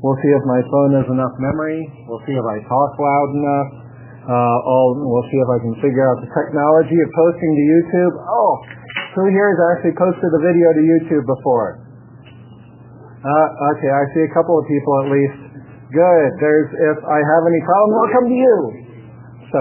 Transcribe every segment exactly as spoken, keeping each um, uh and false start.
We'll see if my phone has enough memory. We'll see if I talk loud enough. Uh, all, we'll see if I can figure out the technology of posting to YouTube. Oh, who here has actually posted a video to YouTube before? Uh, okay, I see a couple of people at least. Good. There's, if I have any problems, I'll come to you. So,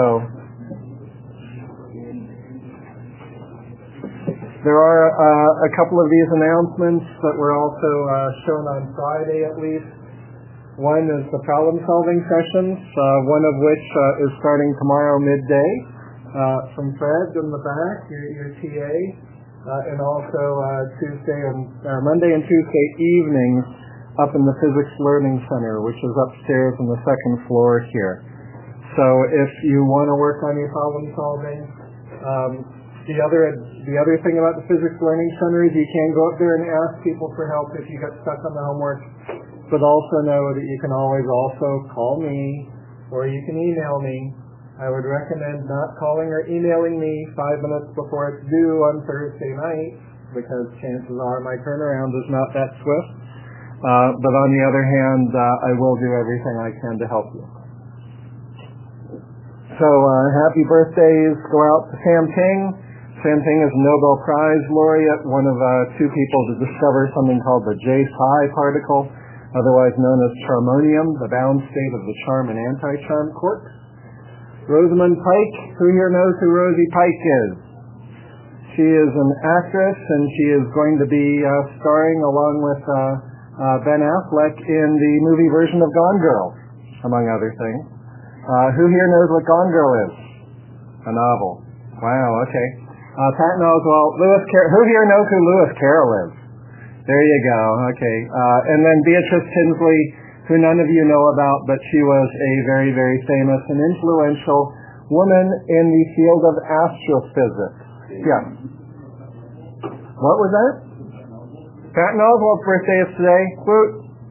there are uh, a couple of these announcements that were also uh, shown on Friday at least. One is the problem-solving sessions, uh, one of which uh, is starting tomorrow midday uh, from Fred in the back, your, your T A, uh, and also uh, Tuesday and uh, Monday and Tuesday evenings up in the Physics Learning Center, which is upstairs on the second floor here. So if you want to work on your problem-solving, um, the other the other thing about the Physics Learning Center is you can go up there and ask people for help if you get stuck on the homework. But also know that you can always also call me or you can email me. I would recommend not calling or emailing me five minutes before it's due on Thursday night because chances are my turnaround is not that swift. Uh, but on the other hand, uh, I will do everything I can to help you. So uh, happy birthdays go out to Sam Ting. Sam Ting is a Nobel Prize laureate, one of uh, two people to discover something called the J-psi particle, otherwise known as charmonium, the bound state of the charm and anti-charm quarks. Rosamund Pike, who here knows who Rosie Pike is? She is an actress, and she is going to be uh, starring along with uh, uh, Ben Affleck in the movie version of Gone Girl, among other things. Uh, who here knows what Gone Girl is? A novel. Wow, okay. Uh, Pat knows, well, Lewis Car- who here knows who Lewis Carroll is? There you go, okay. Uh, and then Beatrice Tinsley, who none of you know about, but she was a very, very famous and influential woman in the field of astrophysics. Yeah. What was that? Pat Oswald's birthday is today. Woot.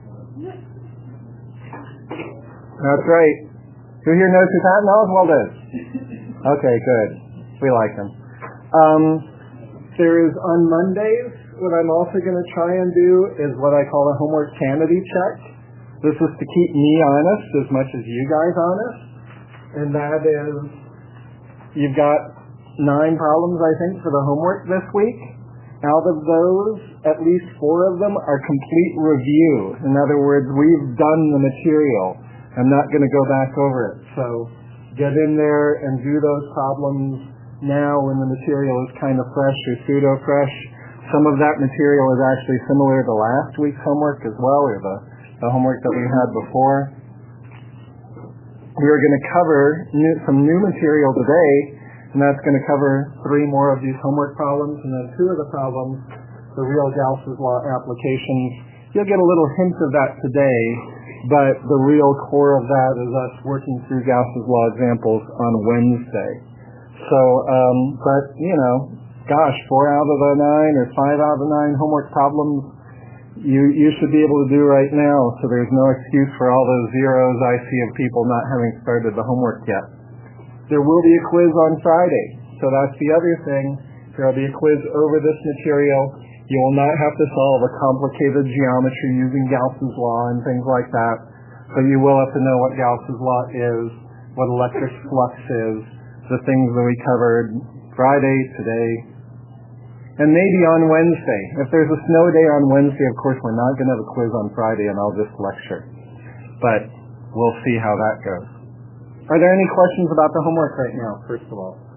That's right. Who here knows who Pat Oswald is? Okay, good. We like him. Um, there is on Mondays, what I'm also going to try and do is what I call a homework sanity check. This is to keep me honest as much as you guys honest. And that is, you've got nine problems, I think, for the homework this week. Out of those, at least four of them are complete review. In other words, we've done the material. I'm not going to go back over it. So get in there and do those problems now when the material is kind of fresh or pseudo-fresh. Some of that material is actually similar to last week's homework as well, or the, the homework that we had before. We are going to cover new, some new material today, and that's going to cover three more of these homework problems, and then two of the problems, the real Gauss's law applications. You'll get a little hint of that today, but the real core of that is us working through Gauss's law examples on Wednesday. So, um, but, you know, gosh, four out of the nine or five out of the nine homework problems you you should be able to do right now, so there's no excuse for all those zeros I see of people not having started the homework yet. There will be a quiz on Friday, so that's the other thing. There will be a quiz over this material. You will not have to solve a complicated geometry using Gauss's law and things like that, but you will have to know what Gauss's law is, what electric flux is, the things that we covered Friday, today, and maybe on Wednesday. If there's a snow day on Wednesday, of course, we're not going to have a quiz on Friday, and I'll just lecture. But we'll see how that goes. Are there any questions about the homework right now, first of all?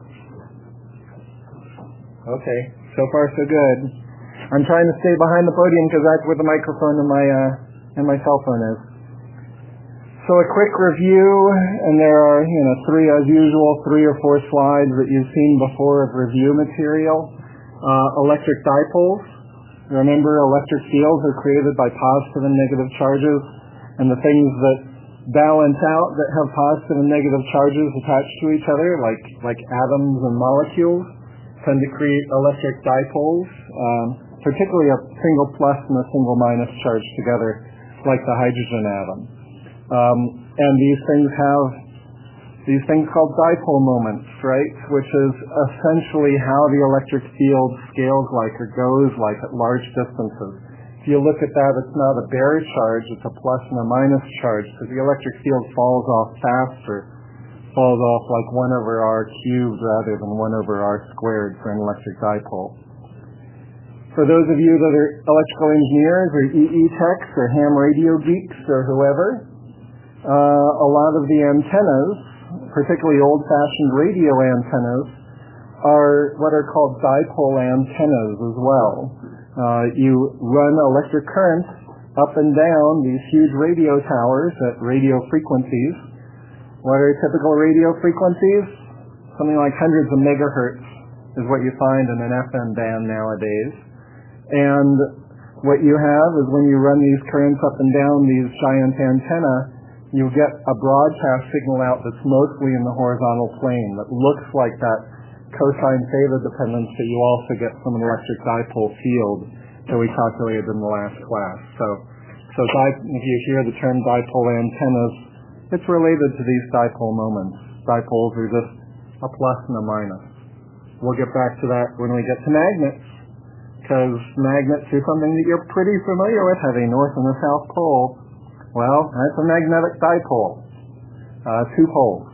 Okay, so far so good. I'm trying to stay behind the podium because that's where the microphone and my uh, and my cell phone is. So a quick review, and there are, you know, three, as usual, three or four slides that you've seen before of review material. Uh, electric dipoles. Remember, electric fields are created by positive and negative charges, and the things that balance out, that have positive and negative charges attached to each other, like like atoms and molecules, tend to create electric dipoles, um, particularly a single plus and a single minus charge together, like the hydrogen atom. Um, and these things have these things called dipole moments, right, which is essentially how the electric field scales like or goes like at large distances. If you look at that, it's not a bare charge, it's a plus and a minus charge, because the electric field falls off faster, falls off like one over r cubed rather than one over r squared for an electric dipole. For those of you that are electrical engineers or E E techs or ham radio geeks or whoever, uh, a lot of the antennas, particularly old-fashioned radio antennas, are what are called dipole antennas as well. Uh, you run electric current up and down these huge radio towers at radio frequencies. What are typical radio frequencies? Something like hundreds of megahertz is what you find in an F M band nowadays. And what you have is when you run these currents up and down these giant antenna, you get a broadcast signal out that's mostly in the horizontal plane that looks like that cosine theta dependence that you also get from an electric dipole field that we calculated in the last class. So, so di- if you hear the term dipole antennas, it's related to these dipole moments. Dipoles are just a plus and a minus. We'll get back to that when we get to magnets, because magnets are something that you're pretty familiar with, have a north and a south pole. Well, that's a magnetic dipole, uh, two poles.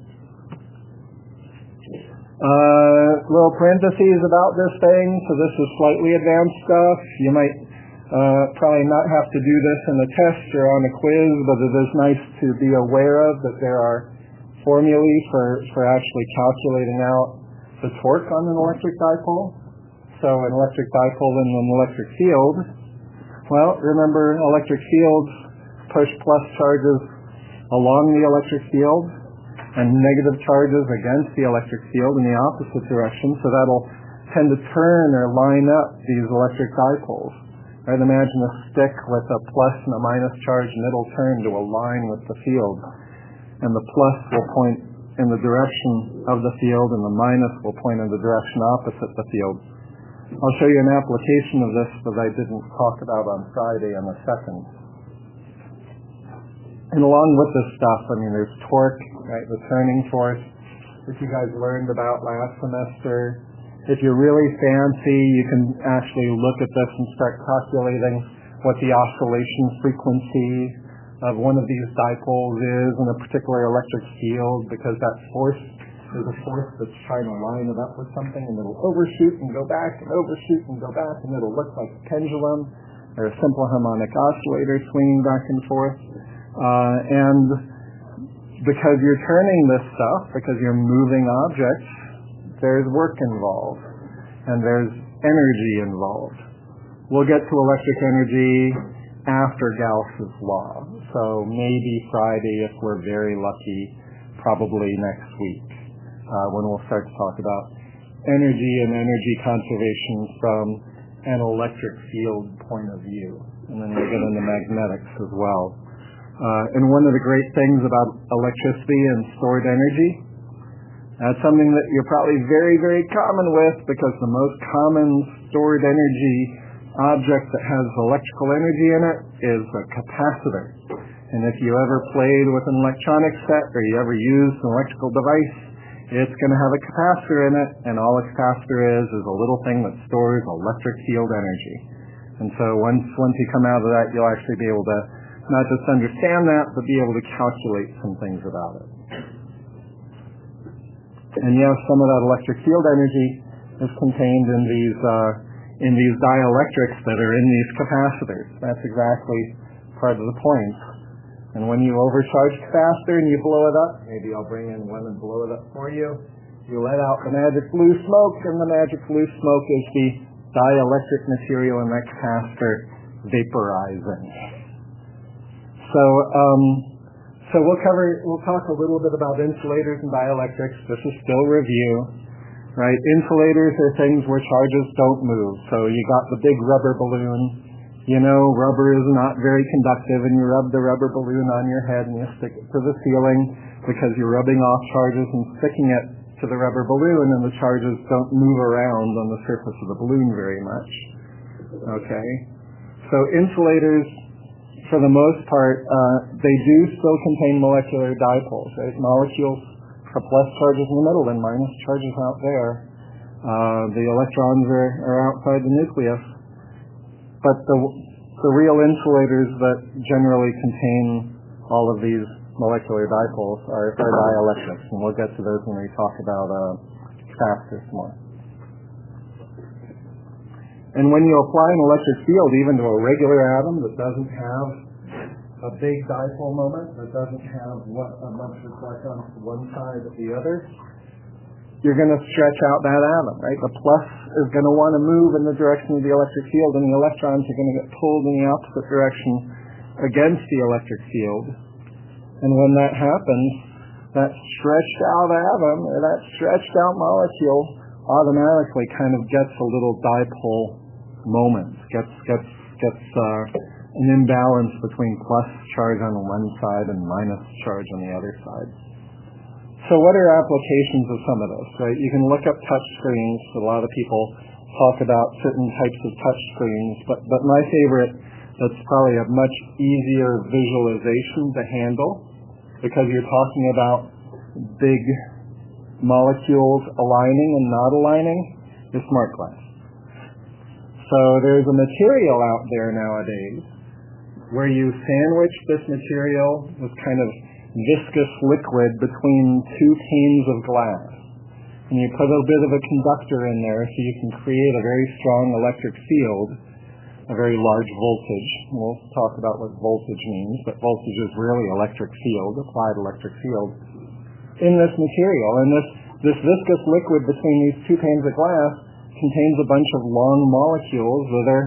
Uh, little parentheses about this thing, so this is slightly advanced stuff. You might uh, probably not have to do this in a test or on a quiz, but it is nice to be aware of that there are formulae for, for actually calculating out the torque on an electric dipole. So an electric dipole in an electric field, well, remember electric fields push plus charges along the electric field and negative charges against the electric field in the opposite direction, so that'll tend to turn or line up these electric dipoles. Right? Imagine a stick with a plus and a minus charge, and it'll turn to align with the field. And the plus will point in the direction of the field, and the minus will point in the direction opposite the field. I'll show you an application of this that I didn't talk about on Friday in a second. And along with this stuff, I mean, there's torque, right, the turning force, which you guys learned about last semester. If you're really fancy, you can actually look at this and start calculating what the oscillation frequency of one of these dipoles is in a particular electric field, because that force is a force that's trying to line it up with something, and it'll overshoot and go back and overshoot and go back, and it'll look like a pendulum or a simple harmonic oscillator swinging back and forth. Uh, and because you're turning this stuff, because you're moving objects, there's work involved, and there's energy involved. We'll get to electric energy after Gauss's law, so maybe Friday if we're very lucky, probably next week, uh, when we'll start to talk about energy and energy conservation from an electric field point of view, and then we'll get into magnetics as well. Uh, and one of the great things about electricity and stored energy, that's something that you're probably very, very common with, because the most common stored energy object that has electrical energy in it is a capacitor. And if you ever played with an electronic set or you ever used an electrical device, it's going to have a capacitor in it, and all a capacitor is is a little thing that stores electric field energy. And so once once you come out of that, you'll actually be able to not just understand that, but be able to calculate some things about it. And yes, some of that electric field energy is contained in these uh, in these dielectrics that are in these capacitors. That's exactly part of the point. And when you overcharge capacitor and you blow it up, maybe I'll bring in one and blow it up for you, you let out the magic blue smoke, and the magic blue smoke is the dielectric material in that capacitor vaporizing. So, um, so we'll cover, we'll talk a little bit about insulators and dielectrics. This is still review, right? Insulators are things where charges don't move. So you got the big rubber balloon. You know, rubber is not very conductive, and you rub the rubber balloon on your head and you stick it to the ceiling because you're rubbing off charges and sticking it to the rubber balloon, and the charges don't move around on the surface of the balloon very much. Okay? So insulators, for the most part, uh, they do still contain molecular dipoles, right? Molecules have plus charges in the middle and minus charges out there. Uh, the electrons are, are outside the nucleus. But the the real insulators that generally contain all of these molecular dipoles are, are dielectrics, and we'll get to those when we talk about uh, capacitors more. And when you apply an electric field even to a regular atom that doesn't have a big dipole moment, that doesn't have what, a bunch of electrons to one side or the other, you're going to stretch out that atom, right? The plus is going to want to move in the direction of the electric field, and the electrons are going to get pulled in the opposite direction against the electric field. And when that happens, that stretched out atom, or that stretched out molecule, automatically kind of gets a little dipole moment, gets gets gets uh, an imbalance between plus charge on one side and minus charge on the other side. So what are applications of some of this, right? You can look up touch screens. A lot of people talk about certain types of touch screens, but, but my favorite, that's probably a much easier visualization to handle because you're talking about big molecules aligning and not aligning, is smart glass. So there's a material out there nowadays where you sandwich this material with kind of viscous liquid between two panes of glass. And you put a bit of a conductor in there so you can create a very strong electric field, a very large voltage. We'll talk about what voltage means, but voltage is really electric field, applied electric field, in this material. And this, this viscous liquid between these two panes of glass contains a bunch of long molecules that are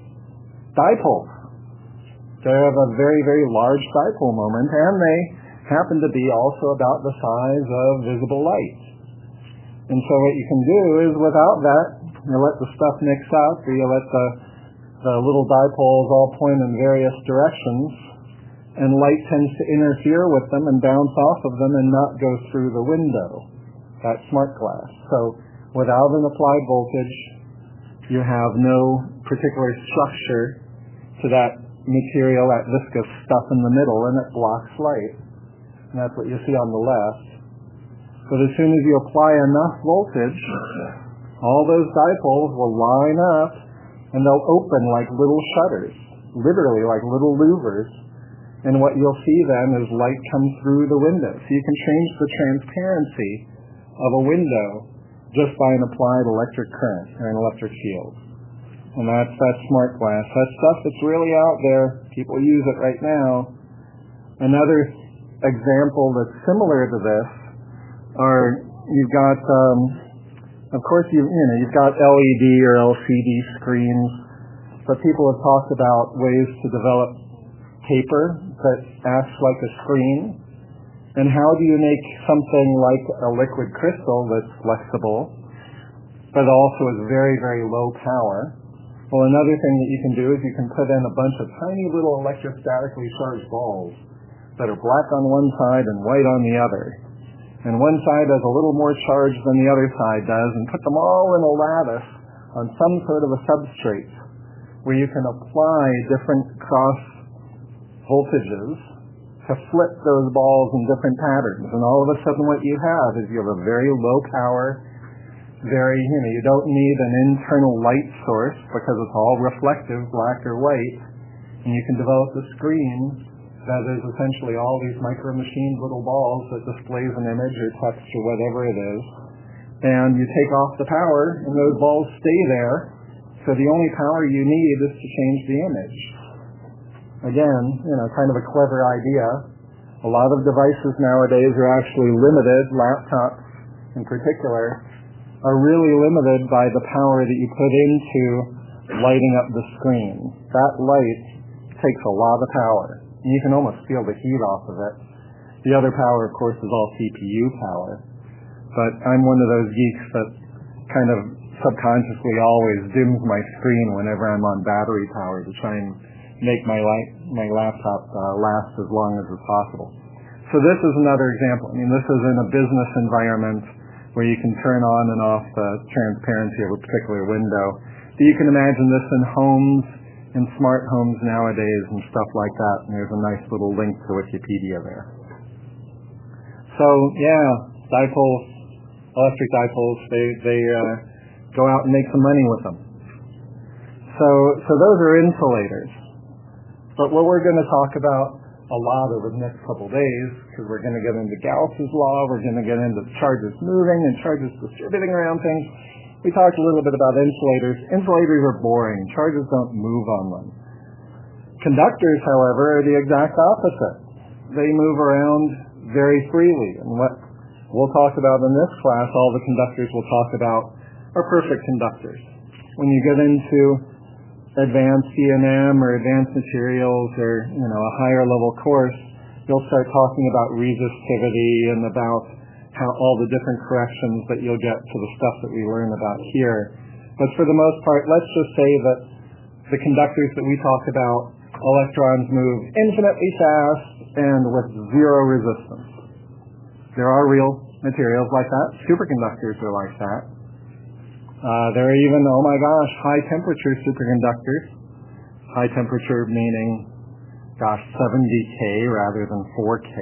dipoles. They have a very, very large dipole moment, and they happen to be also about the size of visible light. And so what you can do is without that, you let the stuff mix out, or you let the, the little dipoles all point in various directions, and light tends to interfere with them and bounce off of them and not go through the window. That's smart glass. So without an applied voltage, you have no particular structure to that material, that viscous stuff in the middle, and it blocks light. And that's what you see on the left. But as soon as you apply enough voltage, all those dipoles will line up and they'll open like little shutters, literally like little louvers. And what you'll see then is light come through the window. So you can change the transparency of a window just by an applied electric current or an electric field. And that's, that's smart glass. That's stuff that's really out there. People use it right now. Another example that's similar to this are, you've got, um, of course, you, you know, you've got L E D or L C D screens, but people have talked about ways to develop paper that acts like a screen. And how do you make something like a liquid crystal that's flexible, but also is very, very low power? Well, another thing that you can do is you can put in a bunch of tiny little electrostatically charged balls that are black on one side and white on the other. And one side has a little more charge than the other side does, and put them all in a lattice on some sort of a substrate where you can apply different cross voltages to flip those balls in different patterns. And all of a sudden what you have is you have a very low power, very, you know, you don't need an internal light source because it's all reflective, black or white, and you can develop a screen that is essentially all these micro-machined little balls that displays an image or text or whatever it is, and you take off the power and those balls stay there, so the only power you need is to change the image. Again, you know, kind of a clever idea. A lot of devices nowadays are actually limited, laptops in particular, are really limited by the power that you put into lighting up the screen. That light takes a lot of power. You can almost feel the heat off of it. The other power, of course, is all C P U power. But I'm one of those geeks that kind of subconsciously always dims my screen whenever I'm on battery power to try and make my light, my laptop uh, last as long as is possible. So this is another example. I mean, this is in a business environment where you can turn on and off the transparency of a particular window. But you can imagine this in homes, in smart homes nowadays and stuff like that. And there's a nice little link to Wikipedia there. So yeah, dipoles, electric dipoles, they, they uh, go out and make some money with them. So, so those are insulators. But what we're going to talk about a lot over the next couple days, because we're going to get into Gauss's law, we're going to get into charges moving and charges distributing around things. We talked a little bit about insulators. Insulators are boring. Charges don't move on them. Conductors, however, are the exact opposite. They move around very freely. And what we'll talk about in this class, all the conductors we'll talk about are perfect conductors. When you get into advanced C and M or advanced materials or, you know, a higher level course, you'll start talking about resistivity and about how all the different corrections that you'll get to the stuff that we learn about here. But for the most part, let's just say that the conductors that we talk about, electrons move infinitely fast and with zero resistance. There are real materials like that. Superconductors are like that. Uh, there are even, oh my gosh, high temperature superconductors. High temperature meaning, gosh, seventy K rather than four K.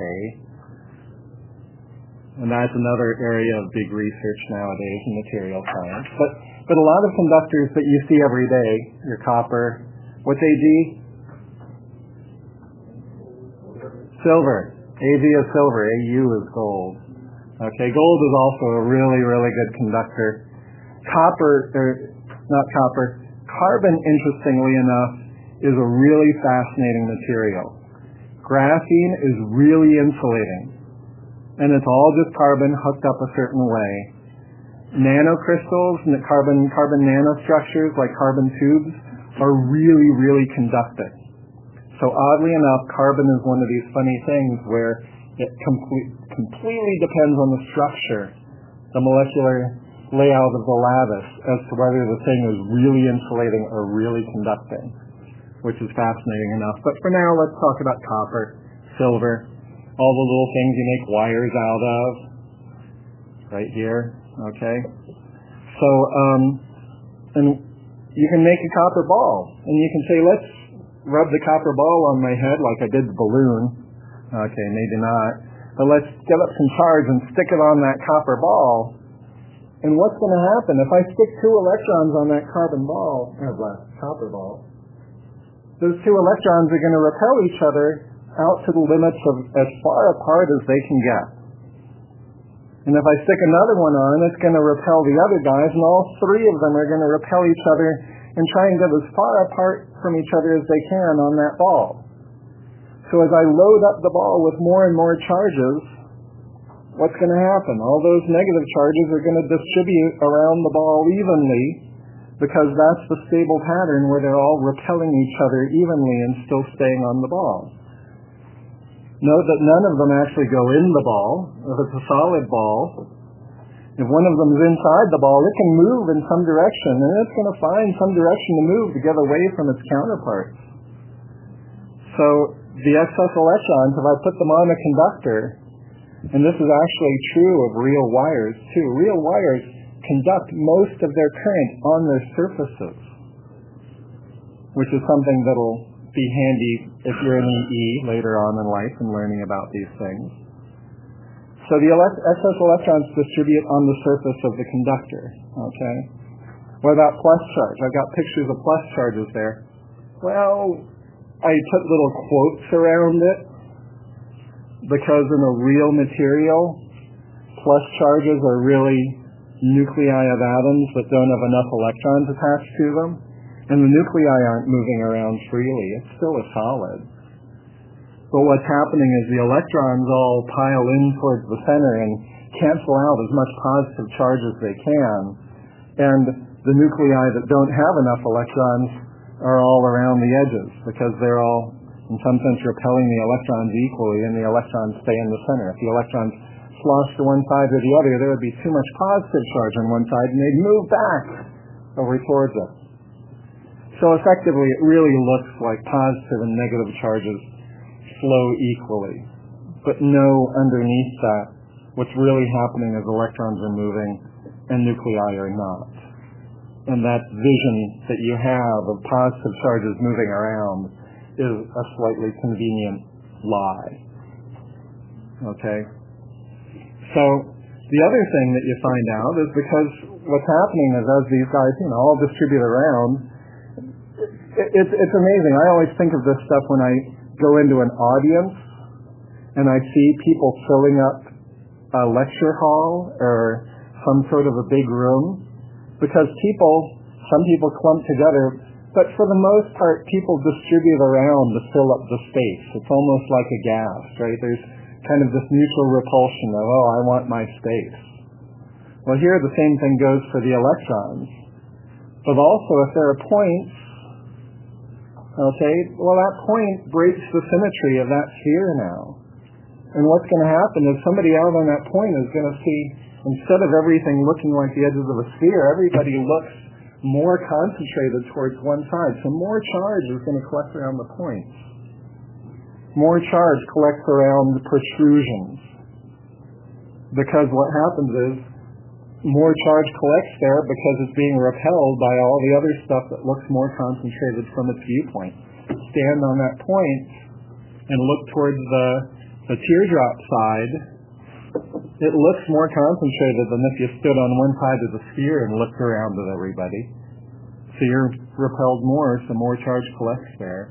And that's another area of big research nowadays in material science. But but a lot of conductors that you see every day, your copper, what's A G? Silver. A G is silver, A U is gold. Okay, gold is also a really, really good conductor. Copper, or not copper, carbon, interestingly enough, is a really fascinating material. Graphene is really insulating, and it's all just carbon hooked up a certain way. Nanocrystals and carbon carbon nanostructures like carbon tubes are really, really conducting. So oddly enough, carbon is one of these funny things where it complete, completely depends on the structure, the molecular layout of the lattice, as to whether the thing is really insulating or really conducting, which is fascinating enough. But for now, let's talk about copper, silver, all the little things you make wires out of, right here, okay? So, um, and you can make a copper ball, and you can say, let's rub the copper ball on my head like I did the balloon. Okay, maybe not. But let's get up some charge and stick it on that copper ball. And what's going to happen? If I stick two electrons on that carbon ball, or that copper ball, those two electrons are going to repel each other out to the limits of as far apart as they can get. And if I stick another one on, it's going to repel the other guys, and all three of them are going to repel each other and try and get as far apart from each other as they can on that ball. So as I load up the ball with more and more charges, what's going to happen? All those negative charges are going to distribute around the ball evenly, because that's the stable pattern where they're all repelling each other evenly and still staying on the ball. Note that none of them actually go in the ball. If it's a solid ball, if one of them is inside the ball, it can move in some direction, and it's going to find some direction to move to get away from its counterparts. So the excess electrons, if I put them on a conductor, and this is actually true of real wires too, real wires conduct most of their current on their surfaces, which is something that'll be handy if you're in E E later on in life and learning about these things. So the elect- excess electrons distribute on the surface of the conductor, okay? What about plus charge? I've got pictures of plus charges there. Well, I put little quotes around it, because in a real material, plus charges are really nuclei of atoms that don't have enough electrons attached to them, and the nuclei aren't moving around freely. It's still a solid. But what's happening is the electrons all pile in towards the center and cancel out as much positive charge as they can, and the nuclei that don't have enough electrons are all around the edges, because they're all, in some sense, repelling the electrons equally, and the electrons stay in the center. If the electrons slosh to one side or the other, there would be too much positive charge on one side, and they'd move back over towards it. So effectively, it really looks like positive and negative charges flow equally. But no, underneath that, what's really happening is electrons are moving and nuclei are not. And that vision that you have of positive charges moving around is a slightly convenient lie. Okay? So the other thing that you find out is, because what's happening is, as these guys, you know, all distribute around, it, it's, it's amazing. I always think of this stuff when I go into an audience and I see people filling up a lecture hall or some sort of a big room, because people, some people clump together, but for the most part, people distribute around to fill up the space. It's almost like a gas, right? There's kind of this mutual repulsion of, oh, I want my space. Well, here the same thing goes for the electrons. But also, if there are points, okay, well, that point breaks the symmetry of that sphere now. And what's going to happen is somebody out on that point is going to see, instead of everything looking like the edges of a sphere, everybody looks more concentrated towards one side. So more charge is going to collect around the points. More charge collects around the protrusions. Because what happens is, more charge collects there because it's being repelled by all the other stuff that looks more concentrated from its viewpoint. Stand on that point and look towards the, the teardrop side. It looks more concentrated than if you stood on one side of the sphere and looked around at everybody. So you're repelled more, so more charge collects there.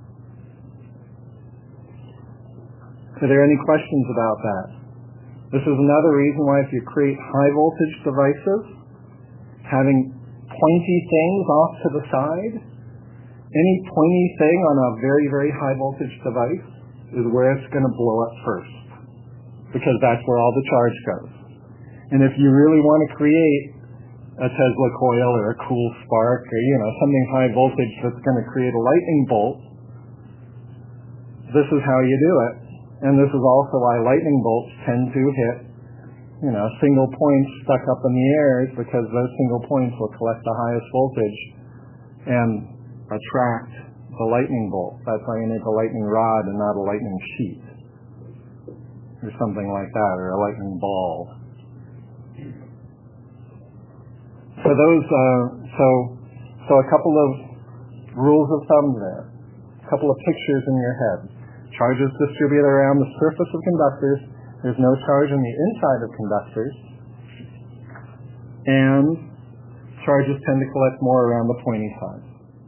Are there any questions about that? This is another reason why if you create high voltage devices, having pointy things off to the side, any pointy thing on a very, very high voltage device is where it's going to blow up first, because that's where all the charge goes. And if you really want to create a Tesla coil or a cool spark or, you know, something high voltage that's going to create a lightning bolt, this is how you do it. And this is also why lightning bolts tend to hit, you know, single points stuck up in the air, because those single points will collect the highest voltage and attract the lightning bolt. That's why you need a lightning rod and not a lightning sheet or something like that, or a lightning ball. So those, uh, so, so a couple of rules of thumb there, a couple of pictures in your head. Charges distributed around the surface of conductors. There's no charge on the inside of conductors. And charges tend to collect more around the pointy side.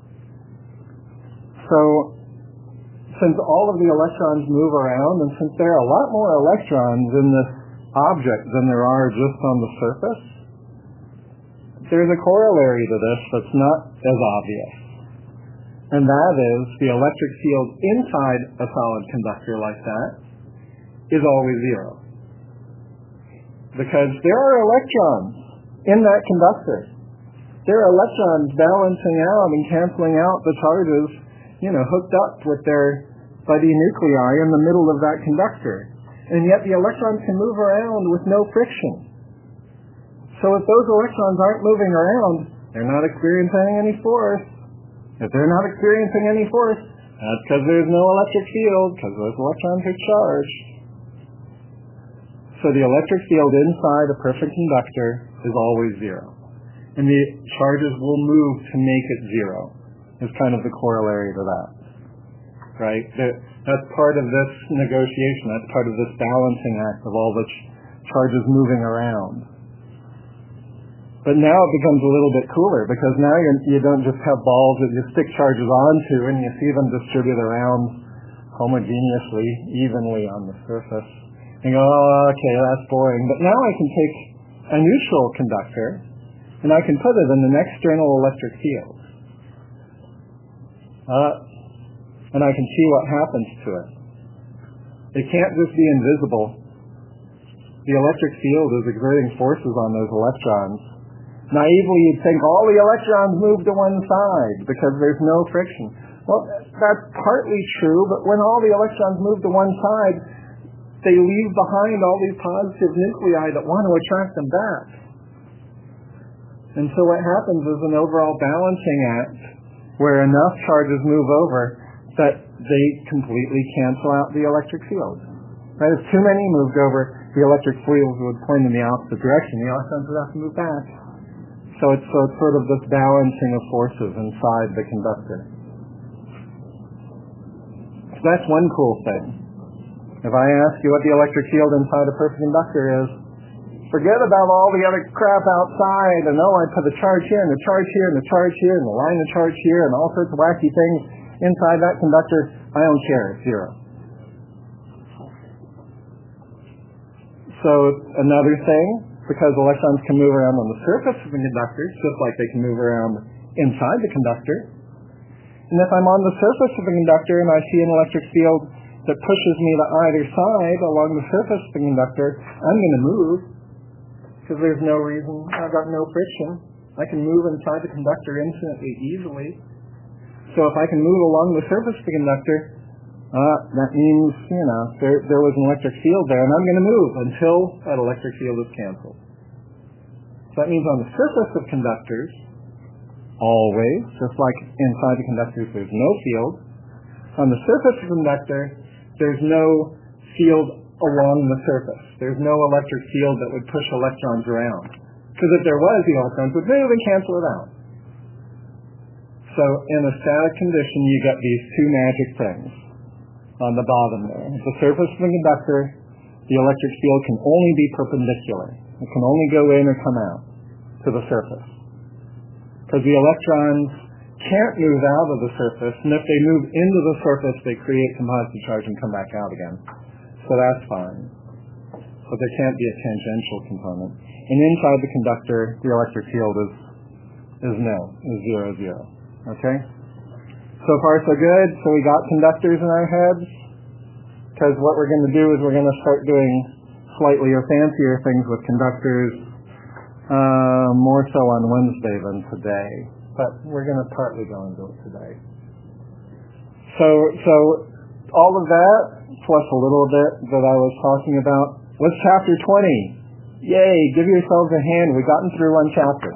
So, since all of the electrons move around, and since there are a lot more electrons in this object than there are just on the surface, there's a corollary to this that's not as obvious. And that is, the electric field inside a solid conductor like that is always zero. Because there are electrons in that conductor. There are electrons balancing out and canceling out the charges, you know, hooked up with their buddy nuclei in the middle of that conductor. And yet the electrons can move around with no friction. So if those electrons aren't moving around, they're not experiencing any force. If they're not experiencing any force, that's because there's no electric field, because those electrons are charged. So the electric field inside a perfect conductor is always zero. And the charges will move to make it zero, is kind of the corollary to that. Right? That's part of this negotiation, that's part of this balancing act of all the ch- charges moving around. But now it becomes a little bit cooler, because now you're, you don't just have balls that you stick charges onto and you see them distribute around homogeneously, evenly on the surface. And you go, oh, okay, that's boring. But now I can take a neutral conductor and I can put it in an external electric field. Uh, and I can see what happens to it. It can't just be invisible. The electric field is exerting forces on those electrons. Naively, you'd think all the electrons move to one side because there's no friction. Well, that's partly true, but when all the electrons move to one side, they leave behind all these positive nuclei that want to attract them back. And so what happens is an overall balancing act where enough charges move over that they completely cancel out the electric field. Right? If too many moved over, the electric field would point in the opposite direction. The electrons would have to move back. So it's, so it's sort of this balancing of forces inside the conductor. So that's one cool thing. If I ask you what the electric field inside a perfect conductor is, Forget about all the other crap outside, and oh, I put a charge here, and a charge here, and a charge here, and a line of charge here, and all sorts of wacky things inside that conductor. I don't care. It's zero. So another thing, because electrons can move around on the surface of the conductor, just like they can move around inside the conductor. And if I'm on the surface of the conductor and I see an electric field that pushes me to either side along the surface of the conductor, I'm going to move, because there's no reason, I've got no friction. I can move inside the conductor infinitely easily. So if I can move along the surface of the conductor, uh, that means, you know, there, there was an electric field there, and I'm going to move until that electric field is canceled. So that means on the surface of conductors, always, just like inside the conductors there's no field, on the surface of the conductor, there's no field along the surface. There's no electric field that would push electrons around. Because if there was, the electrons would move and cancel it out. So in a static condition, you get these two magic things on the bottom there. At the surface of the conductor, the electric field can only be perpendicular. It can only go in or come out to the surface. Because the electrons can't move out of the surface, and if they move into the surface, they create some positive charge and come back out again. So that's fine. But there can't be a tangential component. And inside the conductor, the electric field is is nil, is zero, zero. Okay? So far so good. So we got conductors in our heads. Because what we're going to do is we're going to start doing slightly or fancier things with conductors, uh, more so on Wednesday than today. But we're going to partly go into it today. So, so all of that, plus a little bit that I was talking about, was chapter twenty. Yay, give yourselves a hand. We've gotten through one chapter.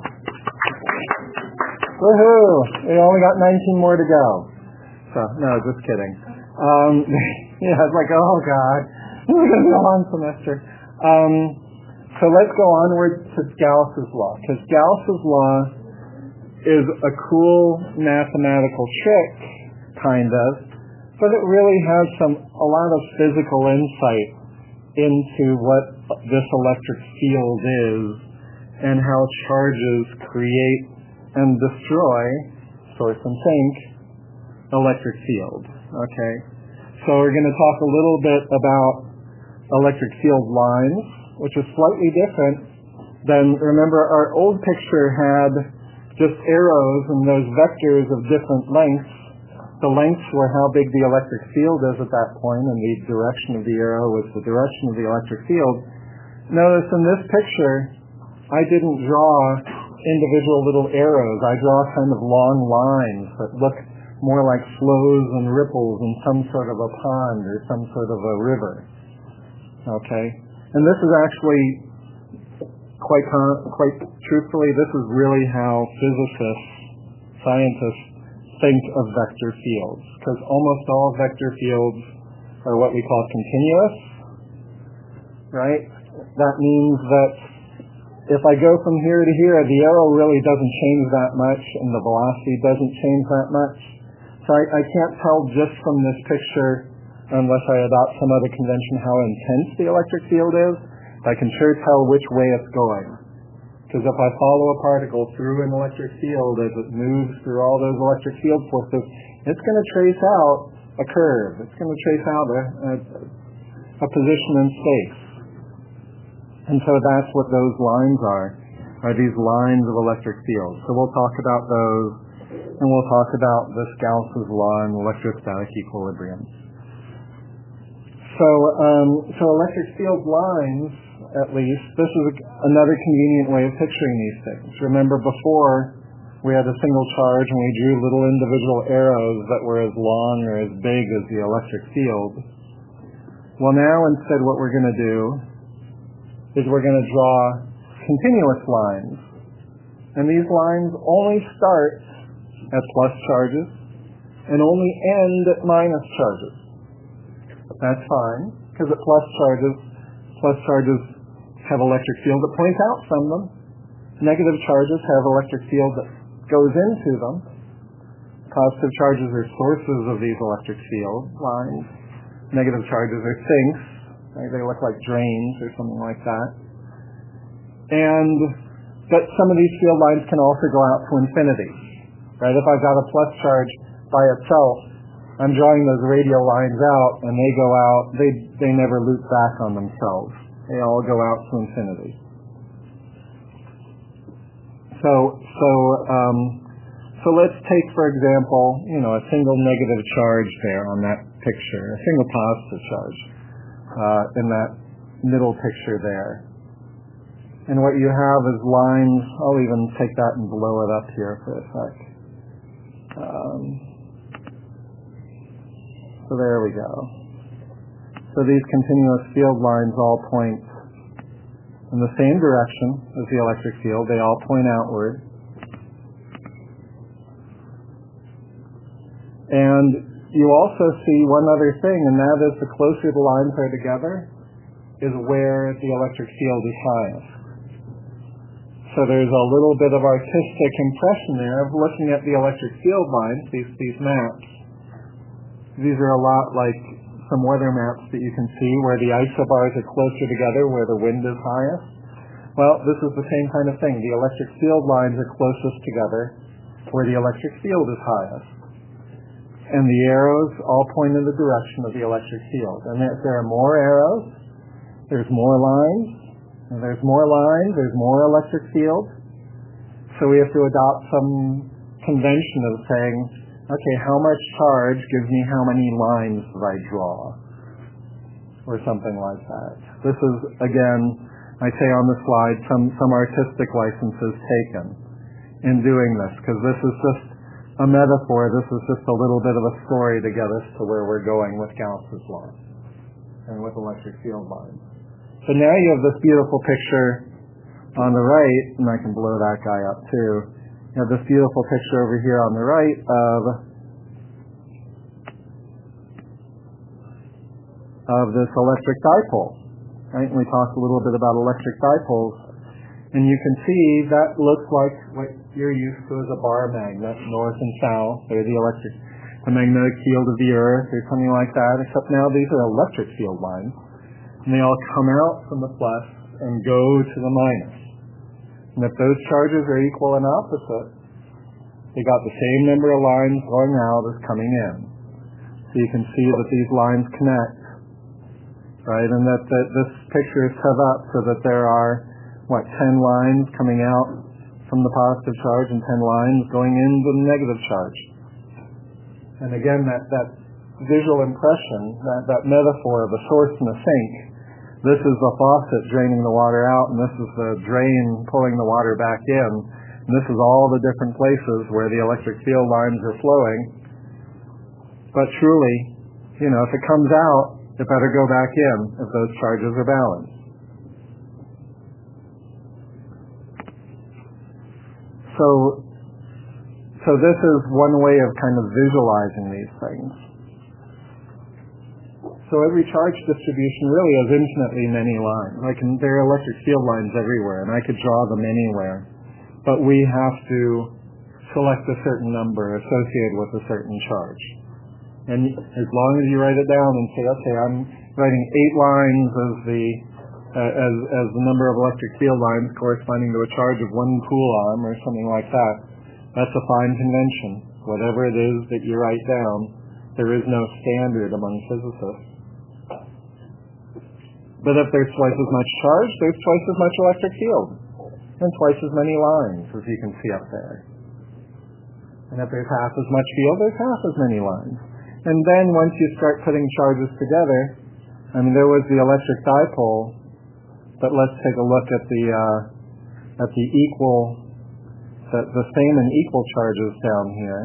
Woohoo! We only got nineteen more to go. So, no, just kidding. Um, yeah, it's like, oh God, we're going to be a long semester. Um, so let's go onward to Gauss's law, because Gauss's law is a cool mathematical trick, kind of, but it really has some a lot of physical insight into what this electric field is and how charges create and destroy, source and sink, electric field. Okay, so we're going to talk a little bit about electric field lines, which is slightly different than, remember, our old picture had just arrows and those vectors of different lengths. The lengths were how big the electric field is at that point, and the direction of the arrow was the direction of the electric field. Notice in this picture, I didn't draw individual little arrows. I draw kind of long lines that look more like flows and ripples in some sort of a pond or some sort of a river. Okay? And this is actually, quite quite truthfully, this is really how physicists, scientists, think of vector fields, because almost all vector fields are what we call continuous, right? That means that if I go from here to here, the arrow really doesn't change that much, and the velocity doesn't change that much. So I, I can't tell just from this picture, unless I adopt some other convention, how intense the electric field is. I can sure tell which way it's going. Because if I follow a particle through an electric field as it moves through all those electric field forces, it's going to trace out a curve. It's going to trace out a, a, a position in space. And so that's what those lines are, are these lines of electric fields. So we'll talk about those, and we'll talk about this Gauss's law and electrostatic equilibrium. So, um, so electric field lines, at least, this is a, another convenient way of picturing these things. Remember before, we had a single charge and we drew little individual arrows that were as long or as big as the electric field. Well, now instead what we're going to do is we're going to draw continuous lines. And these lines only start at plus charges and only end at minus charges. That's fine, because at plus charges, plus charges have electric field that points out from them. Negative charges have electric field that goes into them. Positive charges are sources of these electric field lines. Negative charges are sinks. Right? They look like drains or something like that. And but some of these field lines can also go out to infinity, right? If I've got a plus charge by itself, I'm drawing those radial lines out, and they go out. They they never loop back on themselves. They all go out to infinity. So so um, so let's take, for example, you know, a single negative charge there on that picture, a single positive charge uh, in that middle picture there. And what you have is lines. I'll even take that and blow it up here for a sec. Um, so there we go. So these continuous field lines all point in the same direction as the electric field. They all point outward. And you also see one other thing, and that is the closer the lines are together is where the electric field is highest. So there's a little bit of artistic impression there of looking at the electric field lines, these, these maps. These are a lot like some weather maps that you can see where the isobars are closer together, where the wind is highest. Well, this is the same kind of thing. The electric field lines are closest together where the electric field is highest. And the arrows all point in the direction of the electric field. And if there are more arrows, there's more lines. And there's more lines, there's more electric field. So we have to adopt some convention of saying, okay, how much charge gives me how many lines that I draw? Or something like that. This is, again, I say on the slide, some, some artistic licenses taken in doing this, because this is just a metaphor. This is just a little bit of a story to get us to where we're going with Gauss's law and with electric field lines. So now you have this beautiful picture on the right, and I can blow that guy up too. You have this beautiful picture over here on the right of of this electric dipole, right? And we talked a little bit about electric dipoles, and you can see that looks like what you're used to as a bar magnet, north and south. They're the electric, the magnetic field of the Earth, or something like that. Except now these are electric field lines. And they all come out from the plus and go to the minus. And if those charges are equal and opposite, they got the same number of lines going out as coming in. So you can see that these lines connect, right? And that, that this picture is set up so that there are, what, ten lines coming out from the positive charge and ten lines going into the negative charge. And again, that, that visual impression, that, that metaphor of a source and a sink, this is the faucet draining the water out, and this is the drain pulling the water back in. And this is all the different places where the electric field lines are flowing. But truly, you know, if it comes out, it better go back in if those charges are balanced. So, so this is one way of kind of visualizing these things. So every charge distribution really has infinitely many lines. I can, there are electric field lines everywhere, and I could draw them anywhere. But we have to select a certain number associated with a certain charge. And as long as you write it down and say, okay, I'm writing eight lines as the uh, as as the number of electric field lines corresponding to a charge of one coulomb or something like that, that's a fine convention. Whatever it is that you write down, there is no standard among physicists. But if there's twice as much charge, there's twice as much electric field, and twice as many lines, as you can see up there. And if there's half as much field, there's half as many lines. And then once you start putting charges together, I mean, there was the electric dipole, but let's take a look at the uh, at the equal, the, the same and equal charges down here.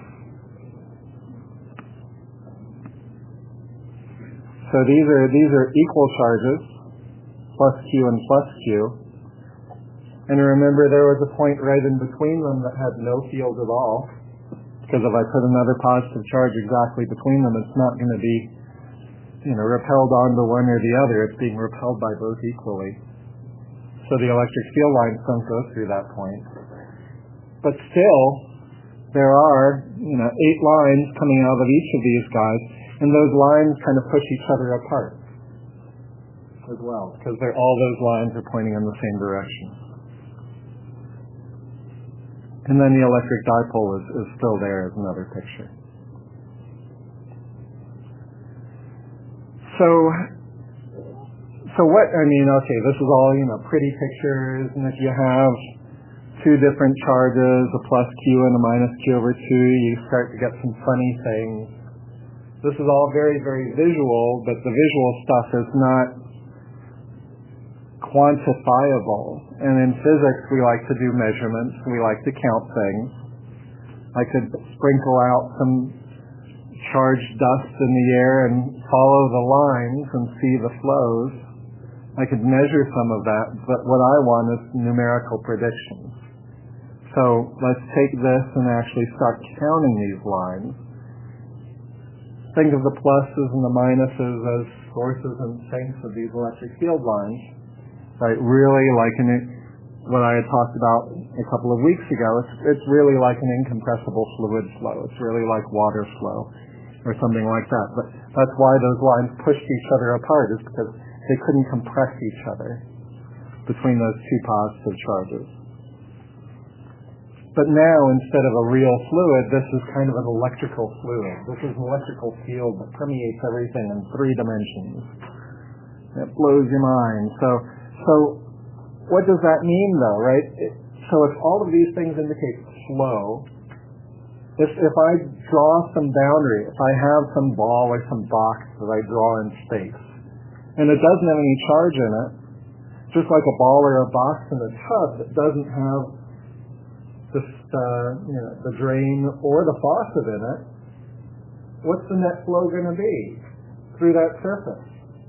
So these are these are equal charges, plus Q and plus Q. And remember, there was a point right in between them that had no field at all, because if I put another positive charge exactly between them, it's not going to be, you know, repelled onto one or the other. It's being repelled by both equally. So the electric field lines don't go through that point. But still, there are, you know, eight lines coming out of each of these guys, and those lines kind of push each other apart. as well, because they're, all those lines are pointing in the same direction. And then the electric dipole is, is still there as another picture. So, so what, I mean, okay, this is all, you know, pretty pictures, and if you have two different charges, a plus Q and a minus Q over two, you start to get some funny things. This is all very, very visual, but the visual stuff is not quantifiable. And in physics, we like to do measurements. We like to count things. I could sprinkle out some charged dust in the air and follow the lines and see the flows. I could measure some of that, but what I want is numerical predictions. So let's take this and actually start counting these lines. Think of the pluses and the minuses as sources and sinks of these electric field lines, right? Really like an, what I had talked about a couple of weeks ago, it's, it's really like an incompressible fluid flow. It's really like water flow or something like that. But that's why those lines pushed each other apart, is because they couldn't compress each other between those two positive charges. But now, instead of a real fluid, this is kind of an electrical fluid. This is an electrical field that permeates everything in three dimensions. It blows your mind. So, so what does that mean, though, right? It, so if all of these things indicate flow, if, if I draw some boundary, if I have some ball or some box that I draw in space, and it doesn't have any charge in it, just like a ball or a box in a tub that doesn't have the, uh, you know, the drain or the faucet in it, what's the net flow going to be through that surface?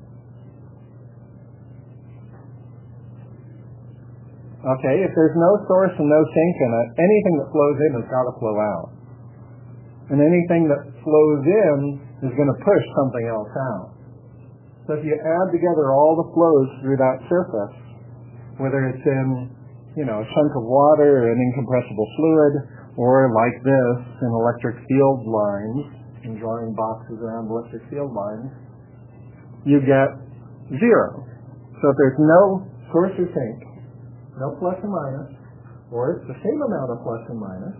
Okay, if there's no source and no sink in it, anything that flows in has got to flow out. And anything that flows in is going to push something else out. So if you add together all the flows through that surface, whether it's in, you know, a chunk of water or an incompressible fluid, or like this, in electric field lines, in drawing boxes around electric field lines, you get zero. So if there's no source or sink, no plus or minus, or it's the same amount of plus and minus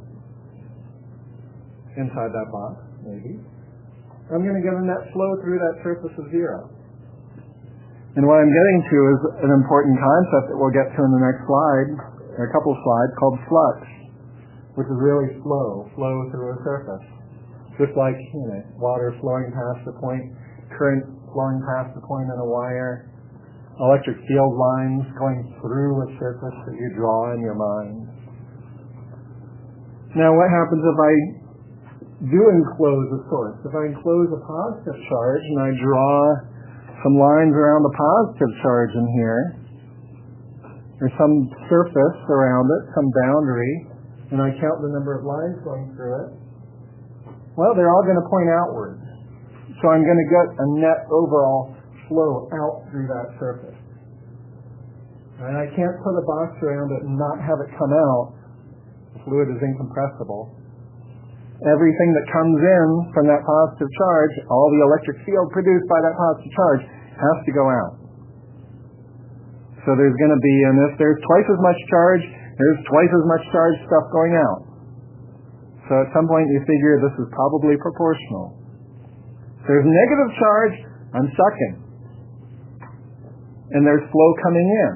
inside that box, maybe, I'm going to get a net flow through that surface of zero. And what I'm getting to is an important concept that we'll get to in the next slide, or a couple slides, called flux, which is really flow, flow through a surface. Just like, you know, water flowing past a point, current flowing past a point in a wire, electric field lines going through a surface that you draw in your mind. Now, what happens if I do enclose a source? If I enclose a positive charge and I draw some lines around the positive charge in here, or some surface around it, some boundary, and I count the number of lines going through it, well, they're all going to point outward. So I'm going to get a net overall flow out through that surface. And I can't put a box around it and not have it come out. The fluid is incompressible. Everything that comes in from that positive charge, all the electric field produced by that positive charge, has to go out. So there's going to be, and if there's twice as much charge, there's twice as much charge stuff going out. So at some point you figure this is probably proportional. If there's negative charge, I'm sucking. And there's flow coming in.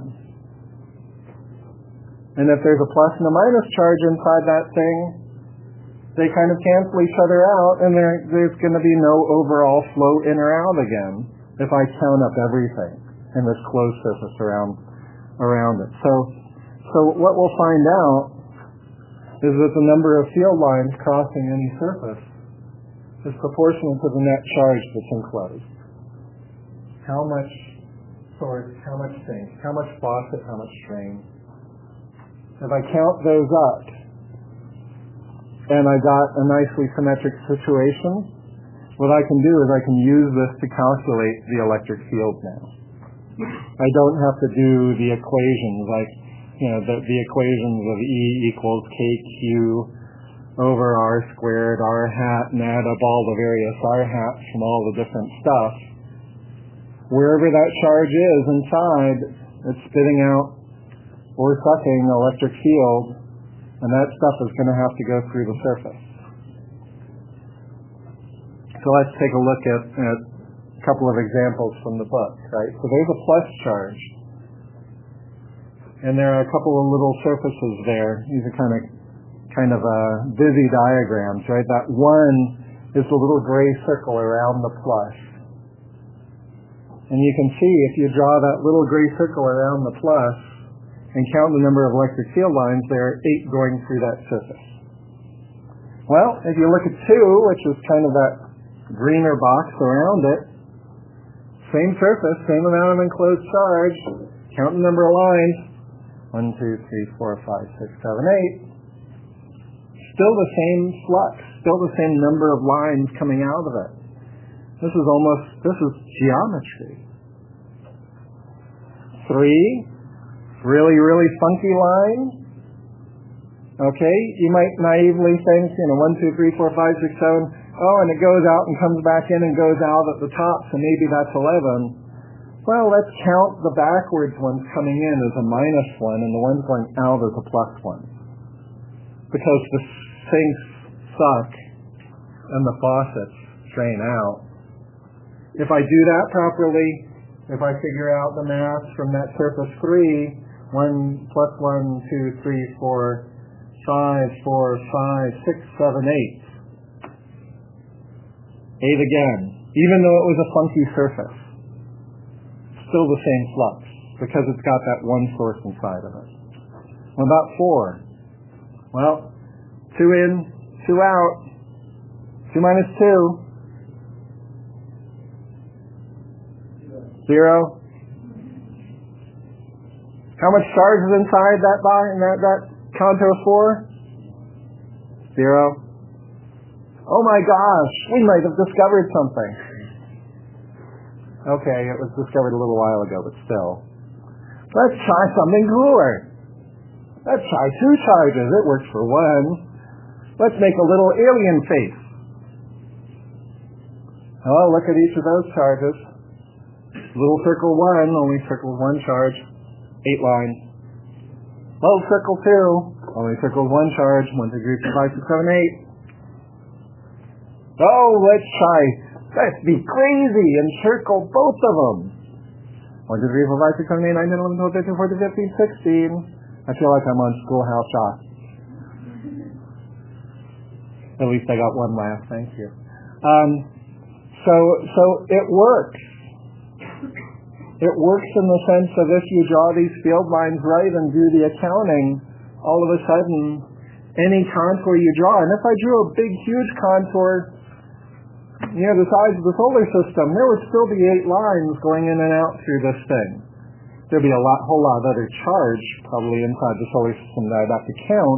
And if there's a plus and a minus charge inside that thing, they kind of cancel each other out, and there, there's going to be no overall flow in or out again if I count up everything in this closed surface around around it. So, so what we'll find out is that the number of field lines crossing any surface is proportional to the net charge that's enclosed. How much source, how much sink, how much faucet, how much drain. If I count those up, and I got a nicely symmetric situation, what I can do is I can use this to calculate the electric field now. I don't have to do the equations like, you know, the, the equations of E equals K Q over R squared, R hat, and add up all the various R hats from all the different stuff. wherever that charge is inside, it's spitting out or sucking electric field, and that stuff is going to have to go through the surface. So let's take a look at, at a couple of examples from the book, right? So there's a plus charge, and there are a couple of little surfaces there. These are kind of kind of uh, busy diagrams, right? That one is the little gray circle around the plus. And you can see if you draw that little gray circle around the plus and count the number of electric field lines, there are eight going through that surface. Well, if you look at two, which is kind of that greener box around it, same surface, same amount of enclosed charge, count the number of lines, one, two, three, four, five, six, seven, eight. Still the same flux, still the same number of lines coming out of it. This is almost, this is geometry. Three, really, really funky line. Okay, you might naively think, you know, one, two, three, four, five, six, seven, oh, and it goes out and comes back in and goes out at the top, so maybe that's eleven. Well, let's count the backwards ones coming in as a minus one and the ones going out as a plus one. Because the sinks suck and the faucets drain out. If I do that properly, if I figure out the mass from that surface three, one plus one, two, three, four, five, four, five, six, seven, eight. Eight again. Even though it was a funky surface, still the same flux because it's got that one source inside of it. What about four? Well, two in, two out. Two minus two. Zero. How much charge is inside that bar, that, that contour four? Zero. Oh my gosh, we might have discovered something. Okay, it was discovered a little while ago, but still. Let's try something cooler. Let's try two charges. It works for one. Let's make a little alien face. Oh, look at each of those charges. Little circle one only circles one charge, eight lines. Little circle two only circles one charge, one, two, three, four, five, six, seven, eight. Oh, let's try. Let's be crazy and circle both of them. one, two, three, four, five, six, seven, eight, nine, ten, eleven, twelve, thirteen, fourteen, fifteen, sixteen. I feel like I'm on Schoolhouse Rock. At least I got one laugh. Thank you. Um, so, so it works. It works in the sense of if you draw these field lines right and do the accounting, all of a sudden, any contour you draw, and if I drew a big, huge contour, you know, the size of the solar system, there would still be eight lines going in and out through this thing. There'd be a lot, whole lot of other charge probably inside the solar system that I'd have to count.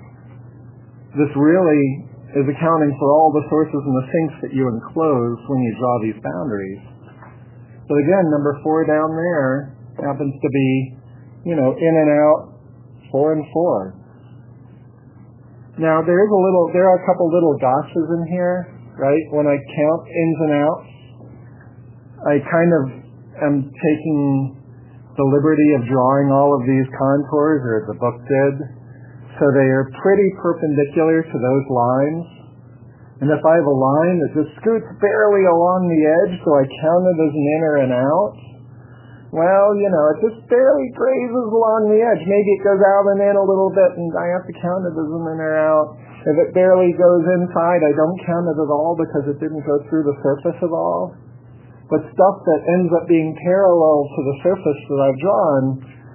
This really is accounting for all the sources and the sinks that you enclose when you draw these boundaries. But again, number four down there happens to be, you know, in and out, four and four. Now there is a little, there are a couple little gotchas in here, right? When I count ins and outs, I kind of am taking the liberty of drawing all of these contours, or the book did, so they are pretty perpendicular to those lines. And if I have a line that just scoots barely along the edge, so I count it as an in or an out, well, you know, it just barely grazes along the edge. Maybe it goes out and in a little bit, and I have to count it as an in or out. If it barely goes inside, I don't count it at all because it didn't go through the surface at all. But stuff that ends up being parallel to the surface that I've drawn,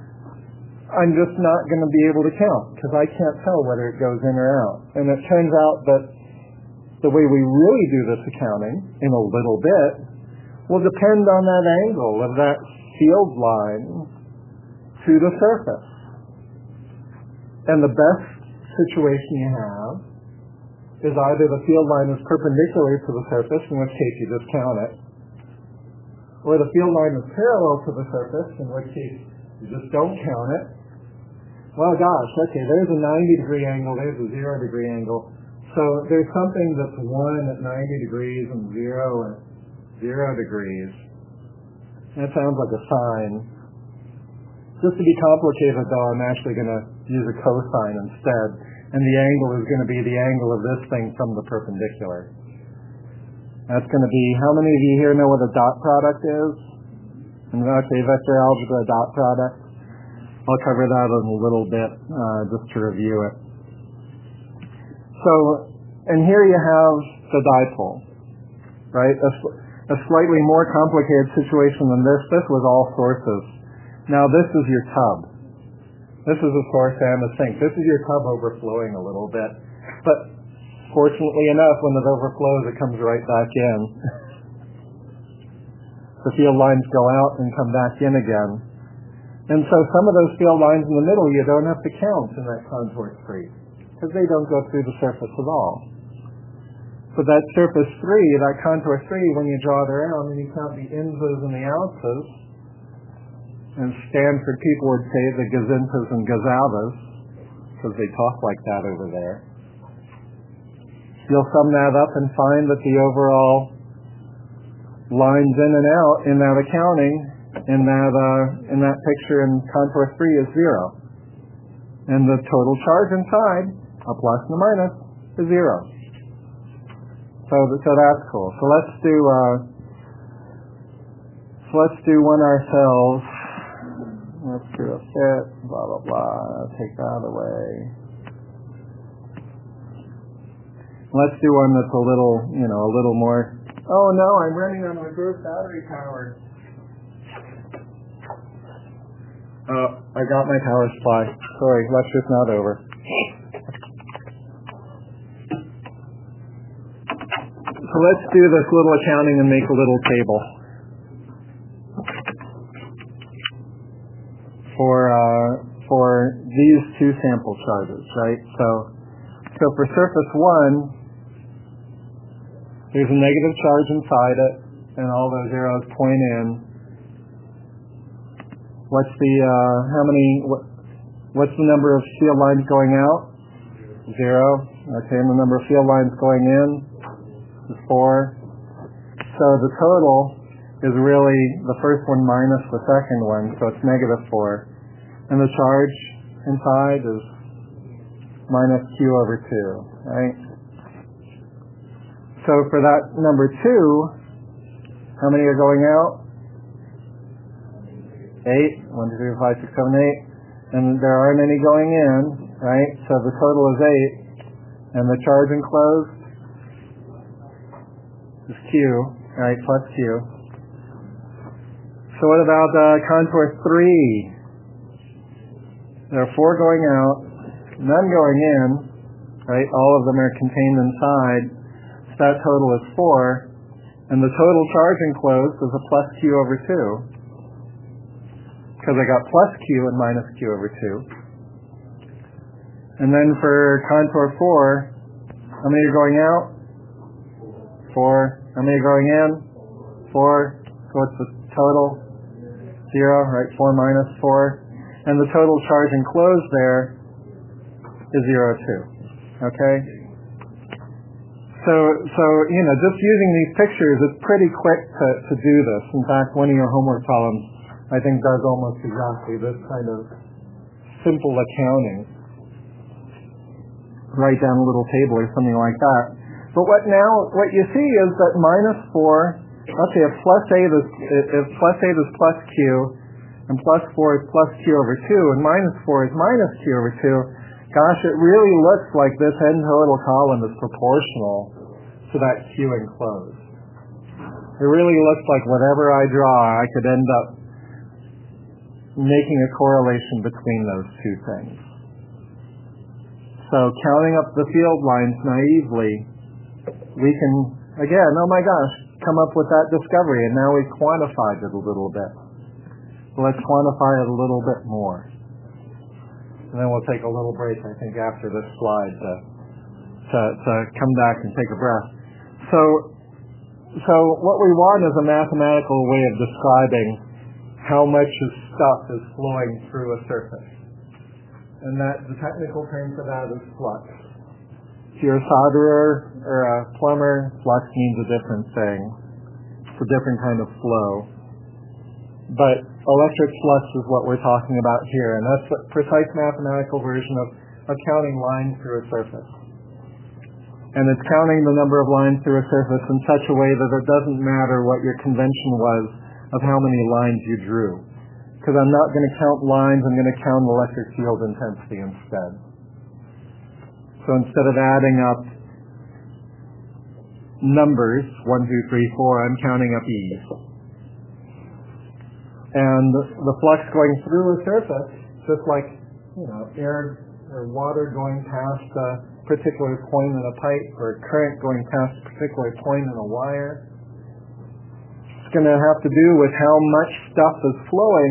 I'm just not going to be able to count because I can't tell whether it goes in or out. And it turns out that the way we really do this accounting, in a little bit, will depend on that angle of that field line to the surface. And the best situation you have is either the field line is perpendicular to the surface, in which case you just count it, or the field line is parallel to the surface, in which case you just don't count it. Well, gosh, okay, there's a ninety degree angle, there's a zero degree angle. So there's something that's one at ninety degrees and zero at zero degrees. That sounds like a sine. Just to be complicated, though, I'm actually going to use a cosine instead, and the angle is going to be the angle of this thing from the perpendicular. That's going to be, how many of you here know what a dot product is? And okay, vector algebra dot product. I'll cover that in a little bit, uh, just to review it. So, and here you have the dipole, right? A, a slightly more complicated situation than this. This was all sources. Now this is your tub. This is a source and a sink. This is your tub overflowing a little bit. But fortunately enough, when it overflows, it comes right back in. The field lines go out and come back in again. And so some of those field lines in the middle you don't have to count in that contour three, because they don't go through the surface at all. But that surface three, that contour three, when you draw it around and you count the inses and the ouses, and Stanford people would say the gazintas and gazavas, because they talk like that over there, you'll sum that up and find that the overall lines in and out in that accounting, in that uh, in that picture in contour three is zero. And the total charge inside, a plus and a minus, is zero. So, so that's cool. So let's do uh, so let's do one ourselves. Let's do a fit, blah blah blah. Take that away. Let's do one that's a little, you know, a little more. Oh no, I'm running on reserve battery power. Oh, I got my power supply. Sorry, lecture's not over. So let's do this little accounting and make a little table for uh, for these two sample charges, right? So, so for surface one, there's a negative charge inside it, and all those arrows point in. What's the, uh, how many, what, what's the number of field lines going out? Zero. Okay, and the number of field lines going in is four. So the total is really the first one minus the second one, so it's negative four. And the charge inside is minus Q over two, right? So for that number two, how many are going out? Eight. One, two, three, four, five, six, seven, eight. And there aren't any going in, right? So the total is eight. And the charge enclosed is Q, right? Plus Q. So what about uh, contour three? There are four going out, none going in, right? All of them are contained inside. So that total is four. And the total charge enclosed is a plus Q over two. Because I got plus Q and minus Q over two. And then for contour four, how many are going out? Four. How many are going in? Four. So what's the total? Zero, right? Four minus four. And the total charge enclosed there is zero two. Okay? So, so you know, just using these pictures, it's pretty quick to, to do this. In fact, one of your homework problems, I think, does almost exactly this kind of simple accounting. Write down a little table or something like that. But what now, what you see is that minus four, let's say if plus eight is, if plus eight is plus Q, and plus four is plus Q over two, and minus four is minus Q over two, gosh, it really looks like this end total column is proportional to that Q enclosed. It really looks like whatever I draw, I could end up making a correlation between those two things. So counting up the field lines naively, we can, again, oh my gosh, come up with that discovery, and now we've quantified it a little bit. So let's quantify it a little bit more. And then we'll take a little break, I think, after this slide to, to, to come back and take a breath. So, so what we want is a mathematical way of describing how much stuff is flowing through a surface. And that the technical term for that is flux. If you're a solderer or a plumber, flux means a different thing. It's a different kind of flow. but electric flux is what we're talking about here, and that's the precise mathematical version of, of counting lines through a surface. And it's counting the number of lines through a surface in such a way that it doesn't matter what your convention was of how many lines you drew. Because I'm not going to count lines, I'm going to count electric field intensity instead. So instead of adding up numbers, one, two, three, four, I'm counting up E's. And the flux going through a surface, just like, you know, air or water going past a particular point in a pipe, or current going past a particular point in a wire, it's going to have to do with how much stuff is flowing,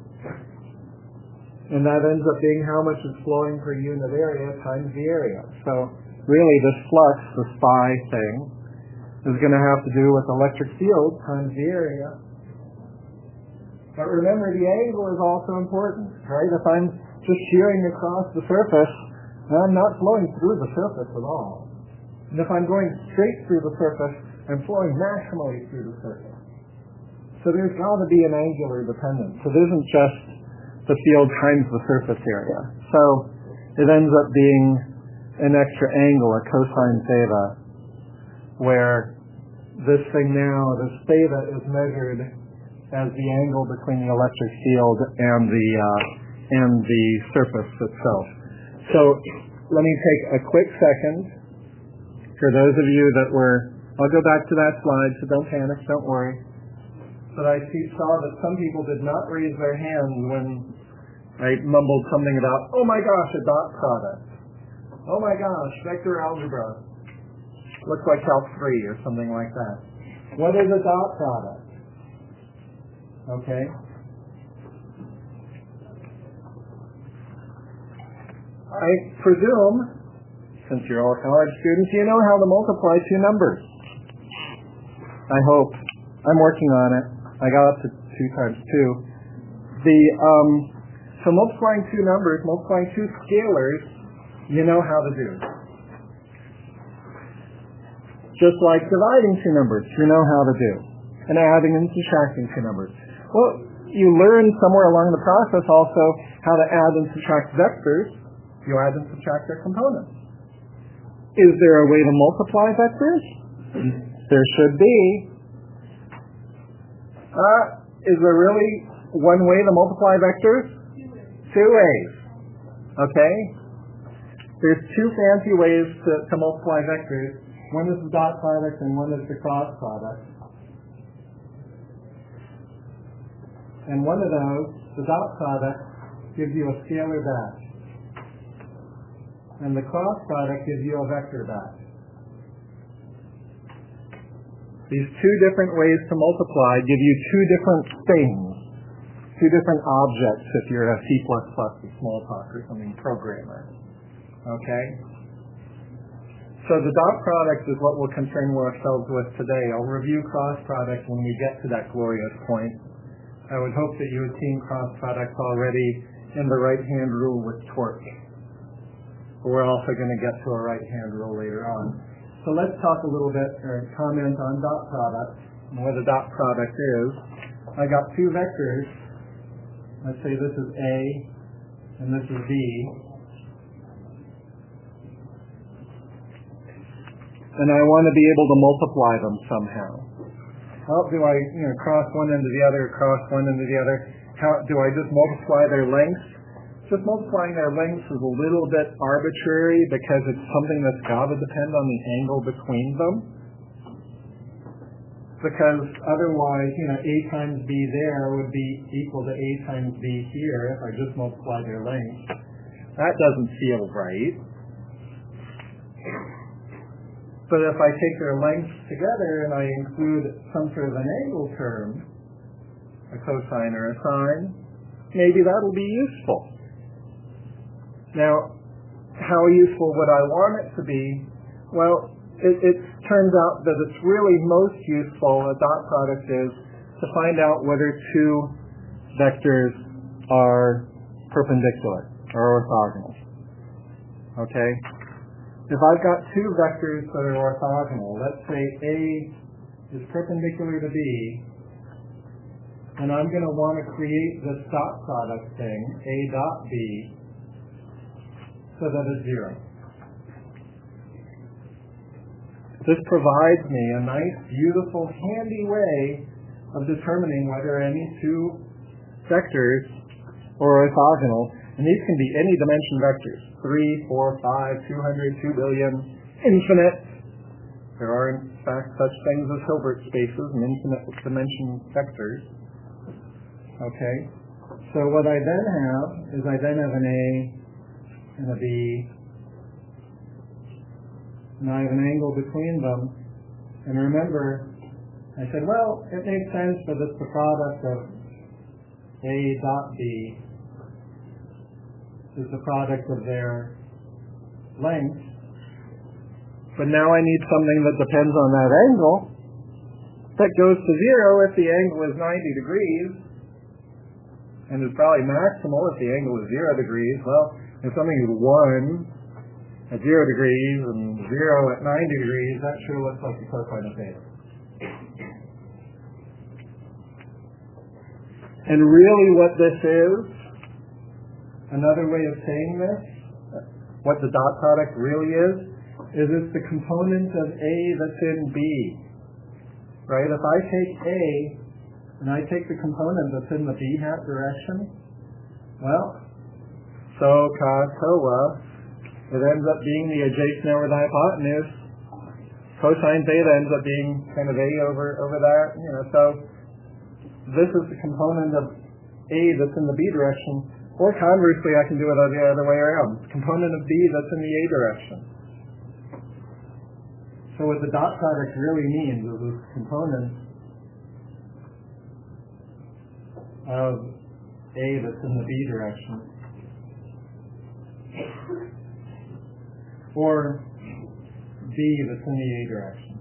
and that ends up being how much is flowing per unit area times the area. So really this flux, this phi thing, is going to have to do with electric field times the area. But remember, the angle is also important, right? If I'm just shearing across the surface, I'm not flowing through the surface at all. And if I'm going straight through the surface, I'm flowing maximally through the surface. So there's got to be an angular dependence. So it isn't just the field times the surface area. So it ends up being an extra angle, a cosine theta, where this thing now, this theta, is measured as the angle between the electric field and the uh, and the surface itself. So let me take a quick second for those of you that were, I'll go back to that slide, so don't panic, don't worry. But I see, saw that some people did not raise their hand when I mumbled something about, oh my gosh, a dot product. Oh my gosh, vector algebra. Looks like Calc three or something like that. What is a dot product? Okay. I presume, since you're all college students, you know how to multiply two numbers. I hope. I'm working on it. I got up to two times two. The um, so multiplying two numbers, multiplying two scalars, you know how to do. Just like dividing two numbers, you know how to do. And adding and subtracting two numbers. Well, you learn somewhere along the process also how to add and subtract vectors. You add and subtract their components. Is there a way to multiply vectors? There should be. Uh, is there really one way to multiply vectors? Two ways. Okay? There's two fancy ways to, to multiply vectors. One is the dot product and one is the cross product. And one of those, the dot product, gives you a scalar batch. And the cross product gives you a vector batch. These two different ways to multiply give you two different things, two different objects if you're a C plus plus or Smalltalk or something programmer. Okay? So the dot product is what we'll concern ourselves with today. I'll review cross product when we get to that glorious point. I would hope that you had seen cross products already in the right-hand rule with torque. But we're also going to get to a right-hand rule later on. So let's talk a little bit, or comment on dot product, and what a dot product is. I got two vectors. Let's say this is A, and this is B. And I want to be able to multiply them somehow. How do I, you know, cross one into the other, cross one into the other? How do I just multiply their lengths? Just multiplying their lengths is a little bit arbitrary because it's something that's got to depend on the angle between them. Because otherwise, you know, A times B there would be equal to A times B here if I just multiply their lengths. That doesn't feel right. But if I take their lengths together and I include some sort of an angle term, a cosine or a sine, maybe that'll be useful. Now, how useful would I want it to be? Well, it, it turns out that it's really most useful, a dot product is, to find out whether two vectors are perpendicular or orthogonal. Okay? If I've got two vectors that are orthogonal, let's say A is perpendicular to B, and I'm going to want to create this dot product thing, A dot B, so that it's zero. This provides me a nice, beautiful, handy way of determining whether any two vectors are orthogonal, and these can be any dimension vectors, three, four, five, two hundred, two billion, infinite. There are, in fact, such things as Hilbert spaces and infinite dimension vectors. Okay, so what I then have is I then have an A and a B, and I have an angle between them. And remember, I said, well, it makes sense that it's the product of A dot B is the product of their length. But now I need something that depends on that angle that goes to zero if the angle is ninety degrees, and is probably maximal if the angle is zero degrees. Well, if something is one at zero degrees and zero at ninety degrees, that sure looks like the cosine of theta. And really what this is, another way of saying this, what the dot product really is, is it's the component of A that's in B. Right? If I take A and I take the component that's in the B hat direction, well, so cos, so uh, it ends up being the adjacent over the hypotenuse. Cosine theta ends up being kind of A over, over that. You know, so this is the component of A that's in the B direction. Or conversely, I can do it the other way around. Component of B that's in the A direction. So what the dot product really means is this component of A that's in the B direction, or B that's in the A direction.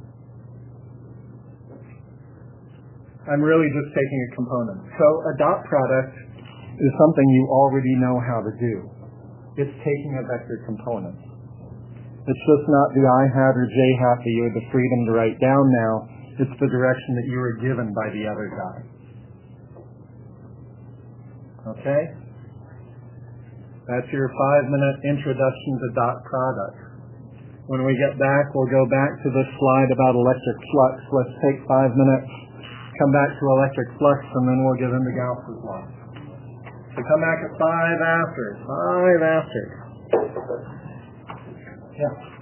I'm really just taking a component. So a dot product is something you already know how to do. It's taking a vector component. It's just not the I hat or J hat that you have the freedom to write down now. It's the direction that you were given by the other guy. Okay? That's your five-minute introduction to dot product. When we get back, we'll go back to this slide about electric flux. Let's take five minutes, come back to electric flux, and then we'll get into Gauss's law. So come back at five after. Five after. Yeah.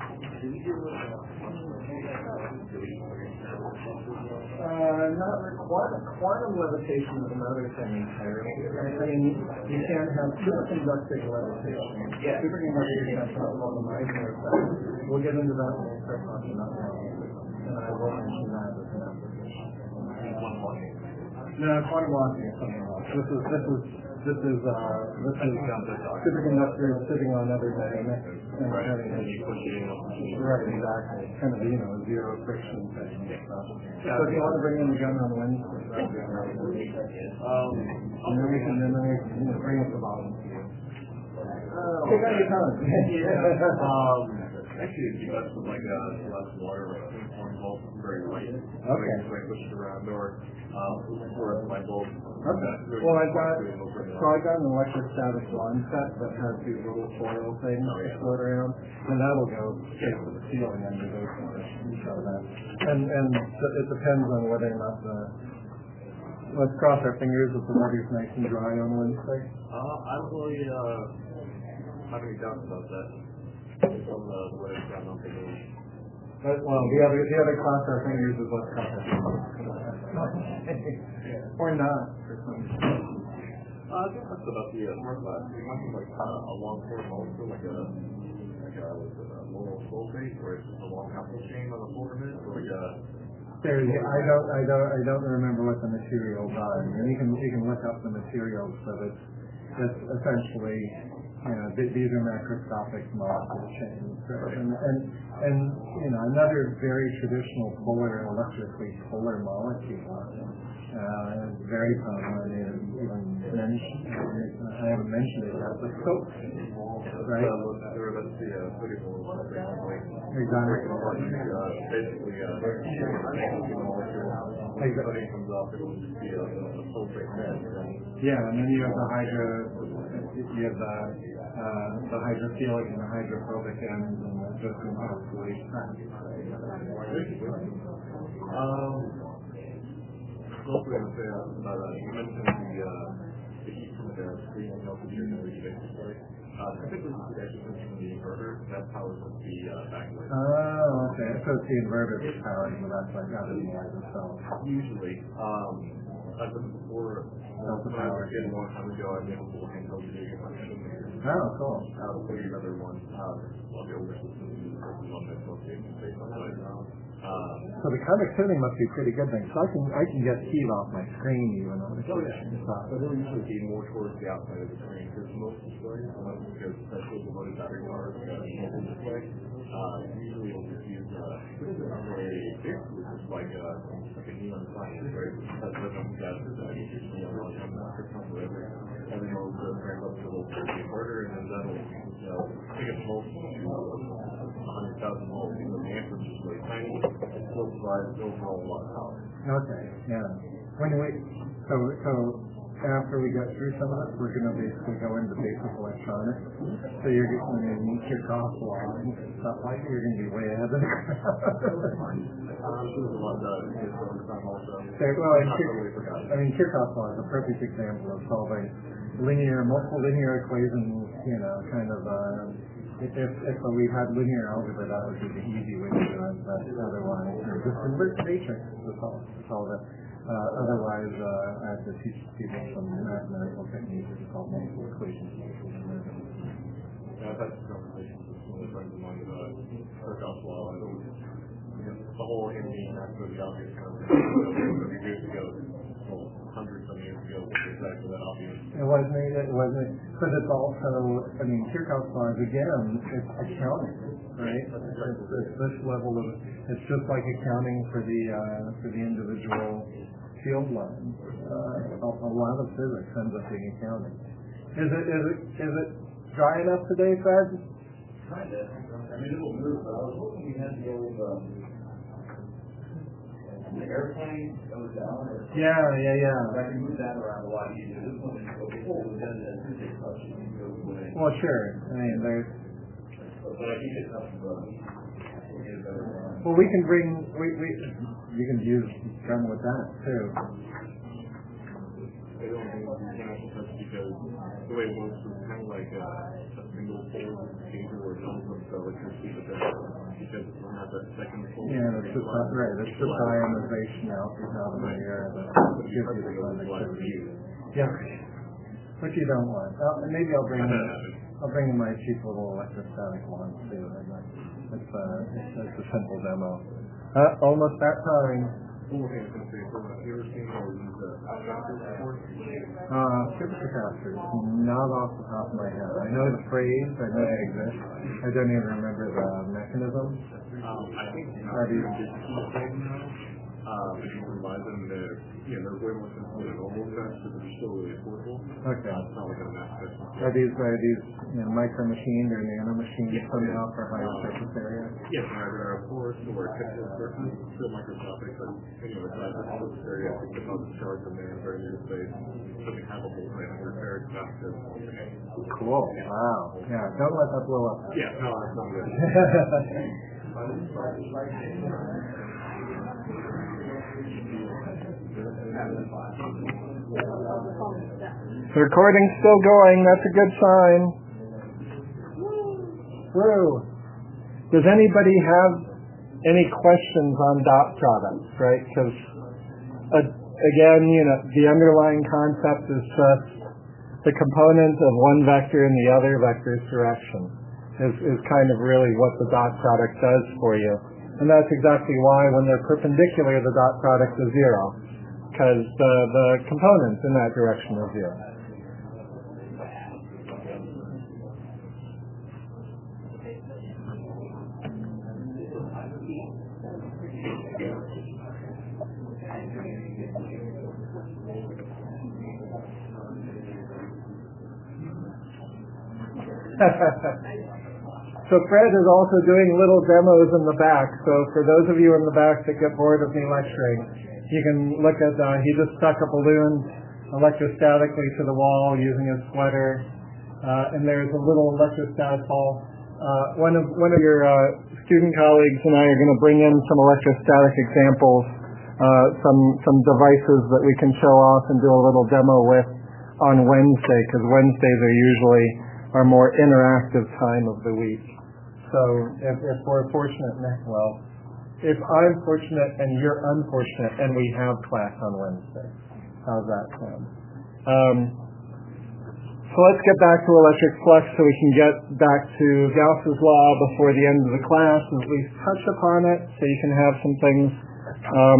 Uh, not quantum, quantum levitation is another thing entirely. I mean, you can't have superconducting levitation. Yeah. Superconducting has not all the minor effects. We'll get into that when we start talking about analysis, and I will mention that as an application. No, quantum locking is something else. This is this is this is uh this is superconductor sitting on other magnets and having a right, exactly. Kind of, you know, zero friction thing. So if you want to bring in the gun on Wednesday, that'd be all right. Um, and then we can then we can you know, bring up the bottom. Take out your time. Yeah. Um, actually, it'd be best with like a less water, like a one volt, very light. Okay. So I push it around, or um, or my bulb. Okay. Well, I've got so I've got an electrostatic line set that has these little foil things that float around, and that'll go straight to the ceiling under those conditions. So that, and and it depends on whether or not the. Let's cross our fingers if the water's nice and dry on Wednesday. Uh, I don't really uh have any doubts about that. From the weather down on the moon. But, well, the other the other cross our fingers is let's cross our fingers. Or not. Uh, I think that's about the uh, smart glass. It might be like uh, a long form also, like a like a what's it, a moral sulfate, or it's just a long alpha chain on the filament, or like a. There, I don't, I don't, I don't remember what the materials are. And you can you can look up the materials, but it's it's essentially, you know, these are macroscopic molecule chains, and and and you know, another very traditional polar, electrically polar molecule. Uh, it's very common. I didn't even mention, I haven't mentioned it yet, but soap, right? That's the sodium sulfate. Exactly. Basically, uh, exactly. comes off, it will just be a sulfate bed. Yeah, and then you have the hydro, you have the uh, the hydrophilic and the hydrophobic ends, and it just encapsulates that. Um, also going to say about uh, you mentioned the uh, the heat from the screen and also the generation basically. Uh, typically, the actually comes from the inverter, and that powers up the uh, backlight. Oh, okay. So it's the inverter that's powering the backlight rather than the light itself. Usually, um, I've done it before. Self When I was a kid a long time ago, I made a little handheld video game on it. Oh, cool. I'll put you another one. Uh, on the older system, versus one that's mostly based on light. Um, so the conductivity must be pretty good then, so I can I can get heat off my screen even on the oh yeah, stuff. but it'll usually be more towards the outside of the screen because most displays, unless because especially the loaded battery power of the mobile display, uh, usually it'll just use uh, what is it? A basically just like a like a neon sign, right? That's what I'm guessing. That usually neon on the system, whatever. And then it'll go crank up to the inverter, and then that'll you know take a pulse one hundred thousand volts, because the amp is just really tiny. It still provides overall a lot of power. Okay, yeah. When we, so, so after we get through some of this, we're going to basically go into basic electronics. So you're going to meet your cost law and stuff like that. You're going to be way ahead of the crowd. Um, there's a lot of that also. So, well, and Kir- I mean, Kirchhoff's law is a perfect example of solving linear, multiple linear equations, you know, kind of, uh, if, if, if we had linear algebra, that would be the easy way to do it, but otherwise, you know, just invert matrix to solve, to solve it. Uh, otherwise, uh, I have to teach people some mathematical techniques to solve multiple equations. Yeah, I've had some conversations with some of the friends of mine about Kirchhoff's law, and it was, you know, the whole Indian aspect of the obvious kind of thirty years ago, well, hundreds of years ago, was exactly that obvious. It wasn't, it wasn't, but it's also, I mean, Kirchhoff's law is, again, it's accounting, right? It's, it's this level of, it's just like accounting for the, uh, for the individual field lines. Uh, a, a lot of physics ends up being accounting. Is it, is it, is it dry enough today, Fred? Kind of. I mean, it will move, but I was hoping we had the old, um, the airplane goes down. Or yeah, yeah, yeah. I can move that around a lot easier. This one is okay. Oh, it does that Tuesday touch. You can go away. Well, sure. I mean, there's. But I think it's something to get a better one. Well, we can bring. We we you can use drum with that too. They don't do mechanical touch because the way it works is kind of like a, a single pole cable or no from the electricity, but then because it doesn't have that second pole. Yeah, it's just not right. It's just ionization out out of the air that gives you the conductivity. Yeah, which you don't want. Uh, maybe I'll bring I'll bring my cheap little electrostatic one too. It's uh it's, it's a simple demo. Uh, almost that time. One more thing I was going to say, so have you ever seen or used a capacitors before? Uh, supercapacitors, not off the top of my head. I know the phrase, I know they exist. I don't even remember the mechanism. Um, I think Are these um, if you can buy them, they're, you know, they're way more simple than normal sets, but they're still really affordable. Okay. Uh, it's not like a mass spectrum. Are these, are these you know, micro machined or nano machined Yeah. somehow for higher surface area? Yes, and either a porous or a typical surface, still microscopic, but anyway, so I have a surface area, I think the most charge in there in very little space, so we have a whole thing under fair capacitors. Cool. Wow. Yeah, don't let that blow up. Yeah, no, that's not good. The recording's still going. That's a good sign. Woo. Does anybody have any questions on dot products, right? Because, uh, again, you know, the underlying concept is just the component of one vector in the other vector's direction is, is kind of really what the dot product does for you. And that's exactly why when they're perpendicular, the dot product is zero, because the, the component in that direction is zero. So Fred is also doing little demos in the back. So for those of you in the back that get bored of me lecturing, you can look at, uh, he just stuck a balloon electrostatically to the wall using his sweater. Uh, and there's a little electrostatic ball. Uh, one of one of your uh, student colleagues and I are going to bring in some electrostatic examples, uh, some some devices that we can show off and do a little demo with on Wednesday, because Wednesdays are usually our more interactive time of the week. So if, if we're fortunate, well, if I'm fortunate and you're unfortunate and we have class on Wednesday, how's that sound? Um, So let's get back to electric flux so we can get back to Gauss's law before the end of the class and at least touch upon it so you can have some things. Um,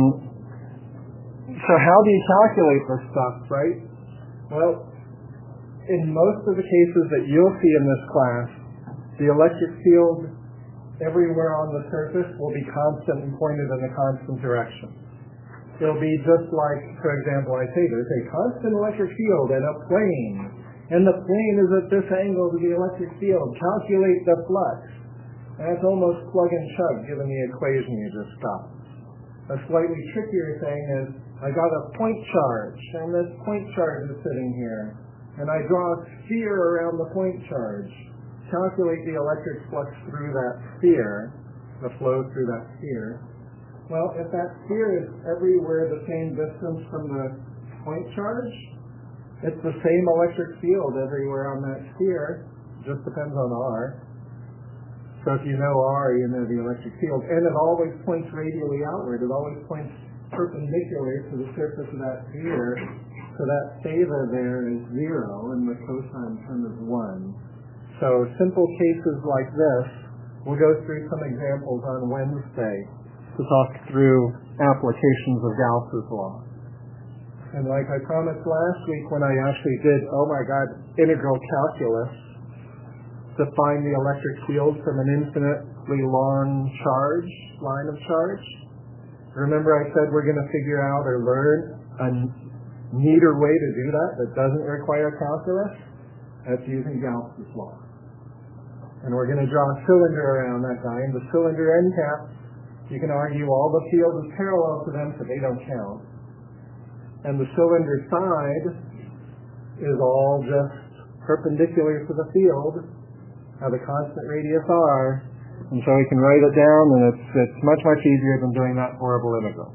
so how do you calculate this stuff, right? Well, in most of the cases that you'll see in this class, the electric field everywhere on the surface will be constant and pointed in a constant direction. It'll be just like, for example, I say there's a constant electric field in a plane. And the plane is at this angle to the electric field. Calculate the flux. And it's almost plug and chug given the equation you just got. A slightly trickier thing is, I got a point charge, and this point charge is sitting here. And I draw a sphere around the point charge. Calculate the electric flux through that sphere, the flow through that sphere. Well, if that sphere is everywhere the same distance from the point charge, it's the same electric field everywhere on that sphere, just depends on R. So if you know R, you know the electric field. And it always points radially outward. It always points perpendicular to the surface of that sphere. So that theta there is zero, and the cosine term is one. So simple cases like this, we'll go through some examples on Wednesday to talk through applications of Gauss's law. And like I promised last week when I actually did, oh my God, integral calculus to find the electric field from an infinitely long charge, line of charge. Remember I said we're going to figure out or learn a neater way to do that that doesn't require calculus? That's using Gauss's law. And we're going to draw a cylinder around that guy, and the cylinder end cap, you can argue all the field is parallel to them, so they don't count. And the cylinder side is all just perpendicular to the field, have a constant radius r, and so we can write it down, and it's it's much, much easier than doing that horrible integral.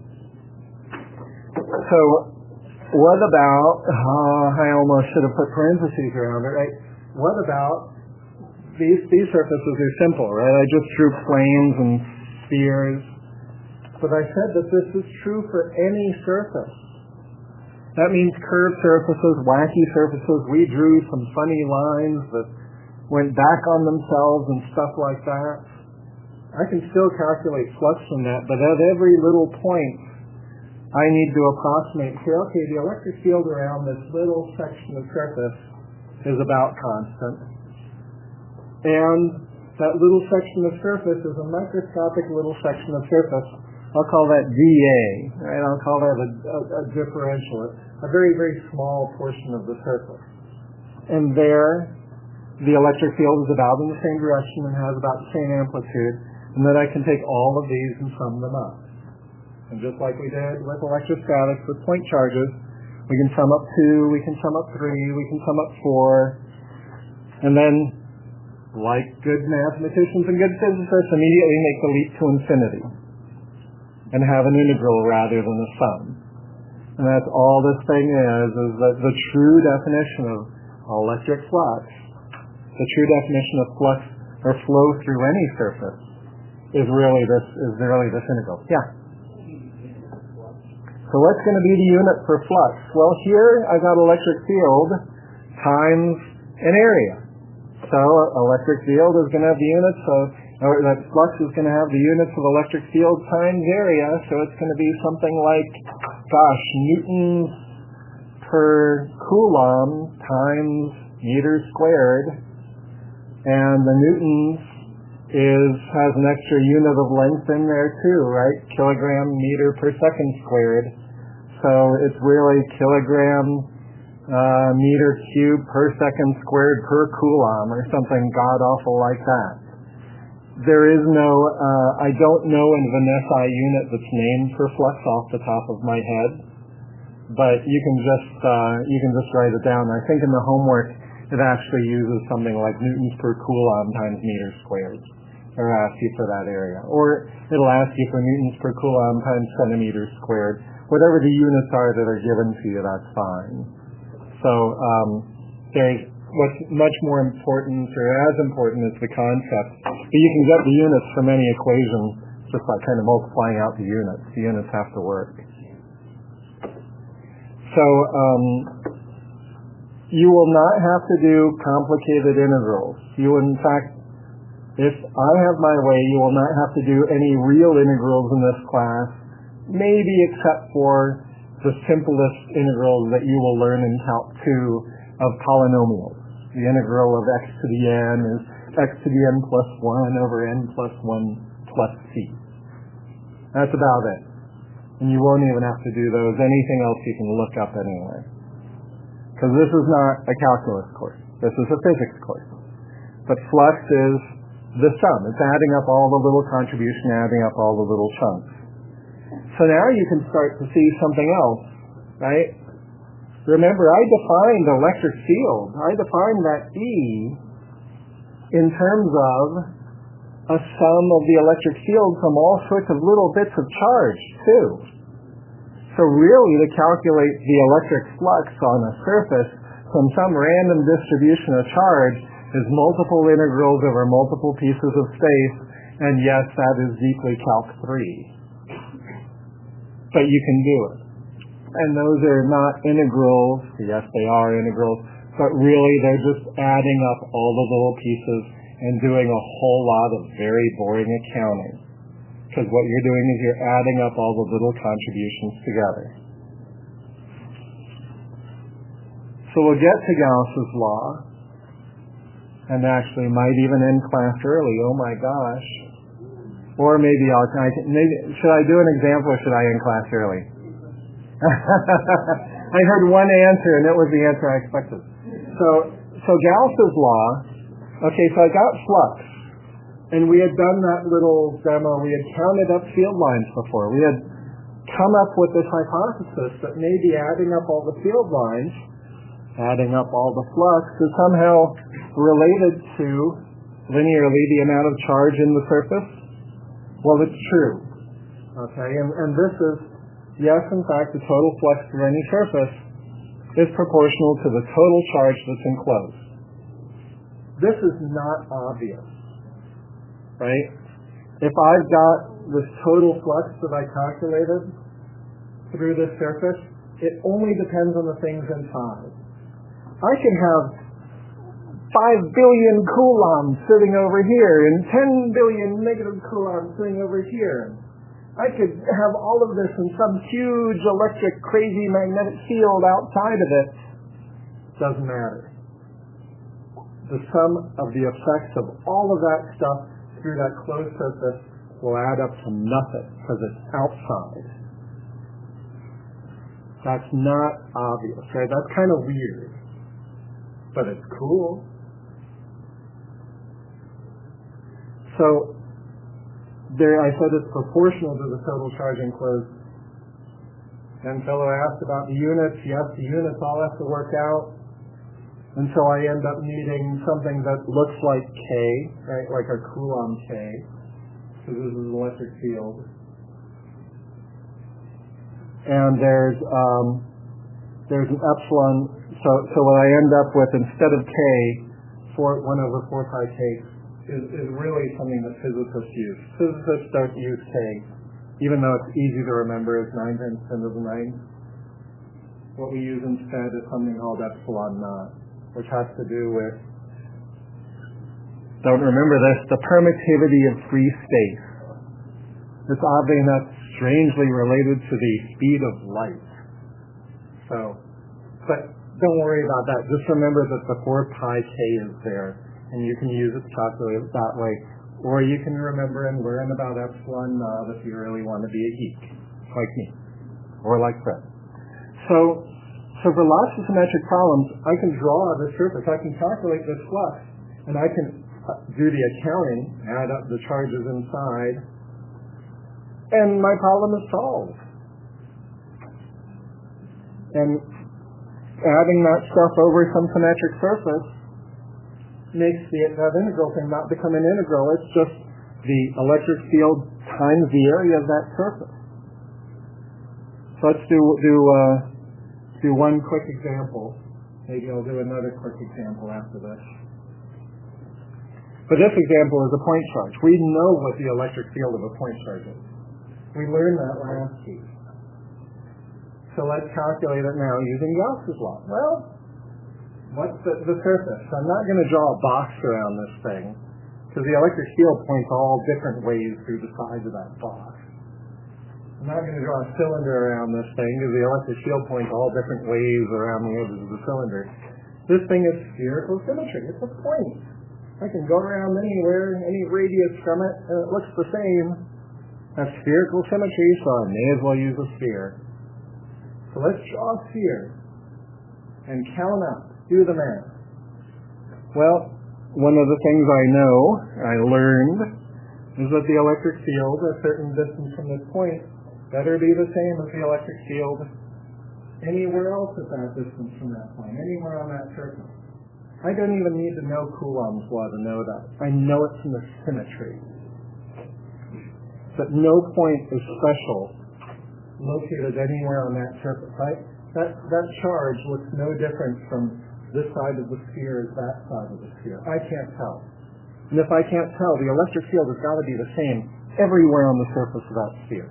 So what about, uh, I almost should have put parentheses around it, right? What about, these, these surfaces are simple, right? I just drew planes and spheres, but I said that this is true for any surface. That means curved surfaces, wacky surfaces. We drew some funny lines that went back on themselves and stuff like that. I can still calculate flux from that, but at every little point, I need to approximate, say, okay, the electric field around this little section of surface is about constant. And that little section of surface is a microscopic little section of surface. I'll call that dA, right? I'll call that a, a, a differential, a very, very small portion of the surface. And there, the electric field is about in the same direction and has about the same amplitude, and then I can take all of these and sum them up. And just like we did with electrostatics with point charges, we can sum up two, we can sum up three, we can sum up four, and then, like good mathematicians and good physicists, immediately make the leap to infinity and have an integral rather than a sum. And that's all this thing is, is that the true definition of electric flux, the true definition of flux or flow through any surface is really this, is really this integral. Yeah? So what's going to be the unit for flux? Well, here I've got electric field times an area. So electric field is going to have the units of, or that flux is going to have the units of electric field times area, so it's going to be something like, gosh, newtons per coulomb times meters squared, and the newtons is has an extra unit of length in there too, right? Kilogram meter per second squared. So it's really kilogram uh, meter cube per second squared per coulomb or something god-awful like that. There is no, uh, I don't know an V N S I unit that's named for flux off the top of my head, but you can just, uh, you can just write it down. I think in the homework it actually uses something like newtons per coulomb times meters squared, or ask you for that area. Or it'll ask you for newtons per coulomb times centimeters squared. Whatever the units are that are given to you, that's fine. So um, there's what's much more important, or as important, is the concept. But you can get the units from any equation just by kind of multiplying out the units. The units have to work. So um, you will not have to do complicated integrals. You, in fact, if I have my way, you will not have to do any real integrals in this class, maybe except for the simplest integrals that you will learn in Calc two of polynomials. The integral of x to the n is x to the n plus one over n plus one plus c. That's about it. And you won't even have to do those. Anything else you can look up anyway. Because this is not a calculus course. This is a physics course. But flux is the sum. It's adding up all the little contribution, adding up all the little chunks. So now you can start to see something else, right? Remember, I defined electric field. I defined that E in terms of a sum of the electric field from all sorts of little bits of charge, too. So really, to calculate the electric flux on a surface from some random distribution of charge is multiple integrals over multiple pieces of space, and yes, that is deeply Calc three. But you can do it. And those are not integrals. Yes, they are integrals, but really they're just adding up all the little pieces and doing a whole lot of very boring accounting. Because what you're doing is you're adding up all the little contributions together. So we'll get to Gauss's law, and actually might even end class early. Oh my gosh. Or maybe I'll, I can, maybe, should I do an example or should I end class early? I heard one answer and it was the answer I expected. So, so Gauss's law, okay, so I got flux, and we had done that little demo. We had counted up field lines before. We had come up with this hypothesis that maybe adding up all the field lines, adding up all the flux, is somehow related to linearly the amount of charge in the surface. Well, it's true. Okay, and, and this is, yes, in fact, the total flux through any surface is proportional to the total charge that's enclosed. This is not obvious, right? If I've got this total flux that I calculated through this surface, it only depends on the things inside. I can have five billion coulombs sitting over here and ten billion negative coulombs sitting over here. I could have all of this in some huge electric crazy magnetic field outside of it. Doesn't matter. The sum of the effects of all of that stuff through that closed surface will add up to nothing because it's outside. That's not obvious, right? That's kind of weird, but it's cool. So there, I said it's proportional to the total charge enclosed. And fellow asked about the units. Yes, the units all have to work out. And so I end up needing something that looks like K, right, like a Coulomb K. So this is an electric field. And there's um, there's an epsilon. So so what I end up with instead of K, four, one over four pi K, is, is really something that physicists use. Physicists don't use K, even though it's easy to remember. It's nine times ten to the ninth. What we use instead is something called epsilon naught, which has to do with, don't remember this, the permittivity of free space. It's oddly enough strangely related to the speed of light. So, but don't worry about that. Just remember that the four pi K is there, and you can use it to calculate it that way. Or you can remember and learn about epsilon naught if you really want to be a geek, like me, or like Fred. So, So for lots of symmetric problems, I can draw the surface, I can calculate this flux, and I can do the accounting, add up the charges inside, and my problem is solved. And adding that stuff over some symmetric surface makes the that integral thing not become an integral. It's just the electric field times the area of that surface. So let's do do uh, do one quick example. Maybe I'll do another quick example after this. But this example is a point charge. We know what the electric field of a point charge is. We learned that last week. So let's calculate it now using Gauss's law. Well, what's the, the surface? I'm not going to draw a box around this thing, because the electric field points all different ways through the sides of that box. I'm not going to draw a cylinder around this thing, because the electric field points all different ways around the edges of the cylinder. This thing is spherical symmetry. It's a point. I can go around anywhere, any radius from it, and it looks the same. That's spherical symmetry, so I may as well use a sphere. So let's draw a sphere and count up, do the math. Well, one of the things I know, I learned, is that the electric field, a certain distance from this point, better be the same as the electric field anywhere else at that distance from that point, anywhere on that surface. I don't even need to know Coulomb's law to know that. I know it from the symmetry. That no point is special located anywhere on that surface, right? That, that charge looks no different from this side of the sphere as that side of the sphere. I can't tell. And if I can't tell, the electric field has got to be the same everywhere on the surface of that sphere.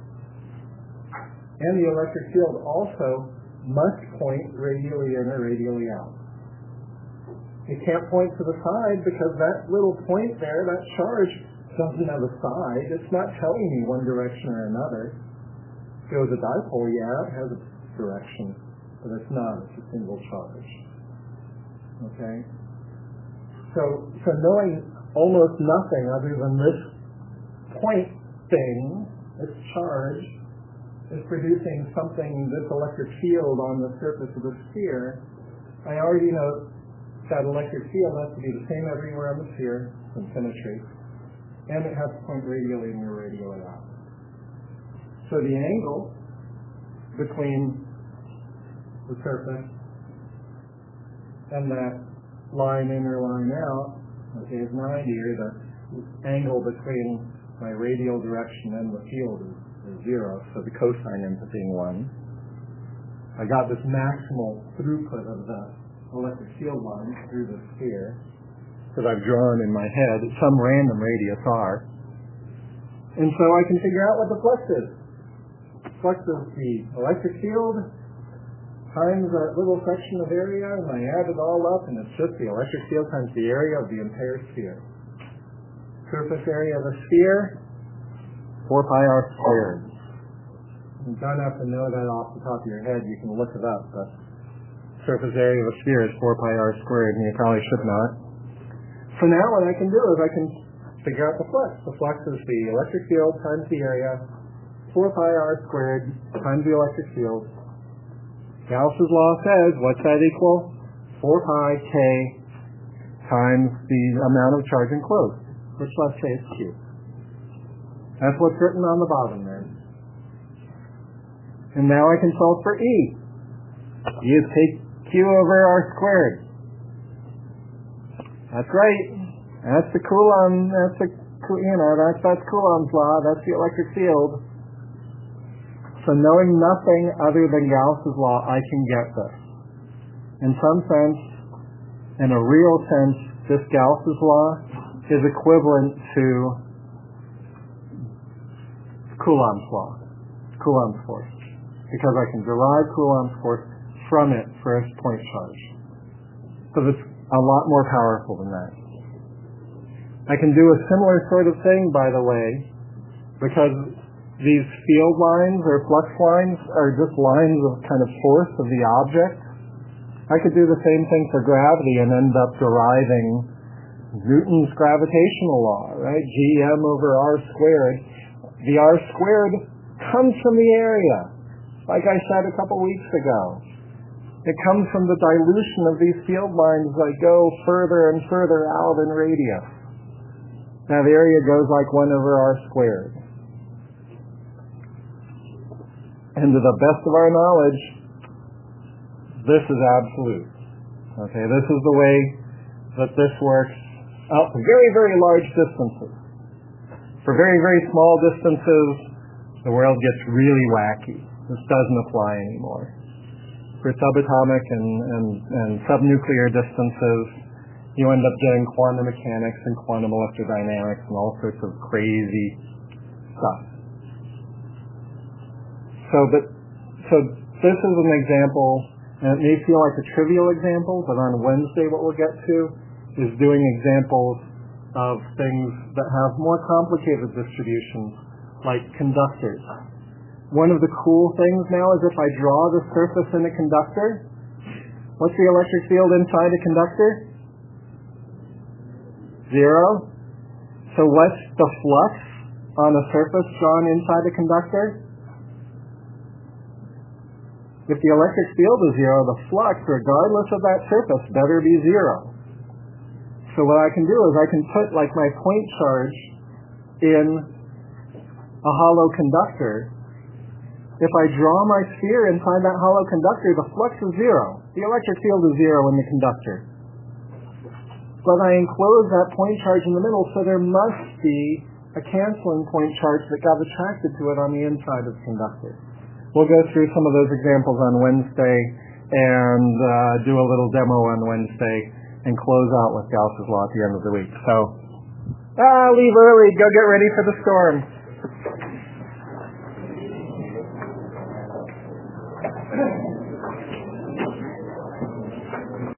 And the electric field also must point radially in or radially out. It can't point to the side because that little point there, that charge, doesn't have a side. It's not telling me one direction or another. If it was a dipole, yeah, it has a direction, but it's not. It's a single charge. Okay? So, so knowing almost nothing other than this point thing, this charge, is producing something, this electric field on the surface of the sphere, I already know that electric field has to be the same everywhere on the sphere, in symmetry, and it has to point radially and radially out. So the angle between the surface and that line in or line out, okay, is ninety, or the angle between my radial direction and the field is, is zero, so the cosine ends up being one. I got this maximal throughput of the electric field line through the sphere that I've drawn in my head at some random radius r. And so I can figure out what the flux is. Flux is the electric field times that little section of area, and I add it all up, and it's just the electric field times the area of the entire sphere. Surface area of a sphere, four pi r squared. You don't have to know that off the top of your head. You can look it up. But surface area of a sphere is four pi r squared, and you probably should know it. So now what I can do is I can figure out the flux. The flux is the electric field times the area, four pi r squared times the electric field. Gauss's law says, what's that equal? four pi k times the amount of charge enclosed, which let's say is Q. That's what's written on the bottom there. And now I can solve for E. E is take Q over R squared. That's right. That's the Coulomb, that's the, you know, that's, that's Coulomb's law, that's the electric field. So knowing nothing other than Gauss's law, I can get this. In some sense, in a real sense, this Gauss's law is equivalent to Coulomb's law, Coulomb's force, because I can derive Coulomb's force from it for a point charge. So it's a lot more powerful than that. I can do a similar sort of thing, by the way, because these field lines or flux lines are just lines of kind of force of the object. I could do the same thing for gravity and end up deriving Newton's gravitational law, right? G m over r squared. The r squared comes from the area, like I said a couple weeks ago. It comes from the dilution of these field lines that go further and further out in radius. That area goes like one over r squared. And to the best of our knowledge, this is absolute. Okay, this is the way that this works out to very, very large distances. For very, very small distances, the world gets really wacky. This doesn't apply anymore. For subatomic and, and, and subnuclear distances, you end up getting quantum mechanics and quantum electrodynamics and all sorts of crazy stuff. So, but, so this is an example, and it may feel like a trivial example, but on Wednesday what we'll get to is doing examples of things that have more complicated distributions, like conductors. One of the cool things now is if I draw the surface in a conductor, what's the electric field inside a conductor? Zero. So what's the flux on a surface drawn inside a conductor? If the electric field is zero, the flux, regardless of that surface, better be zero. So what I can do is I can put like my point charge in a hollow conductor. If I draw my sphere inside that hollow conductor, the flux is zero. The electric field is zero in the conductor. But I enclose that point charge in the middle, so there must be a canceling point charge that got attracted to it on the inside of the conductor. We'll go through some of those examples on Wednesday and uh, do a little demo on Wednesday and close out with Gauss's law at the end of the week. So, ah, leave early, go get ready for the storm.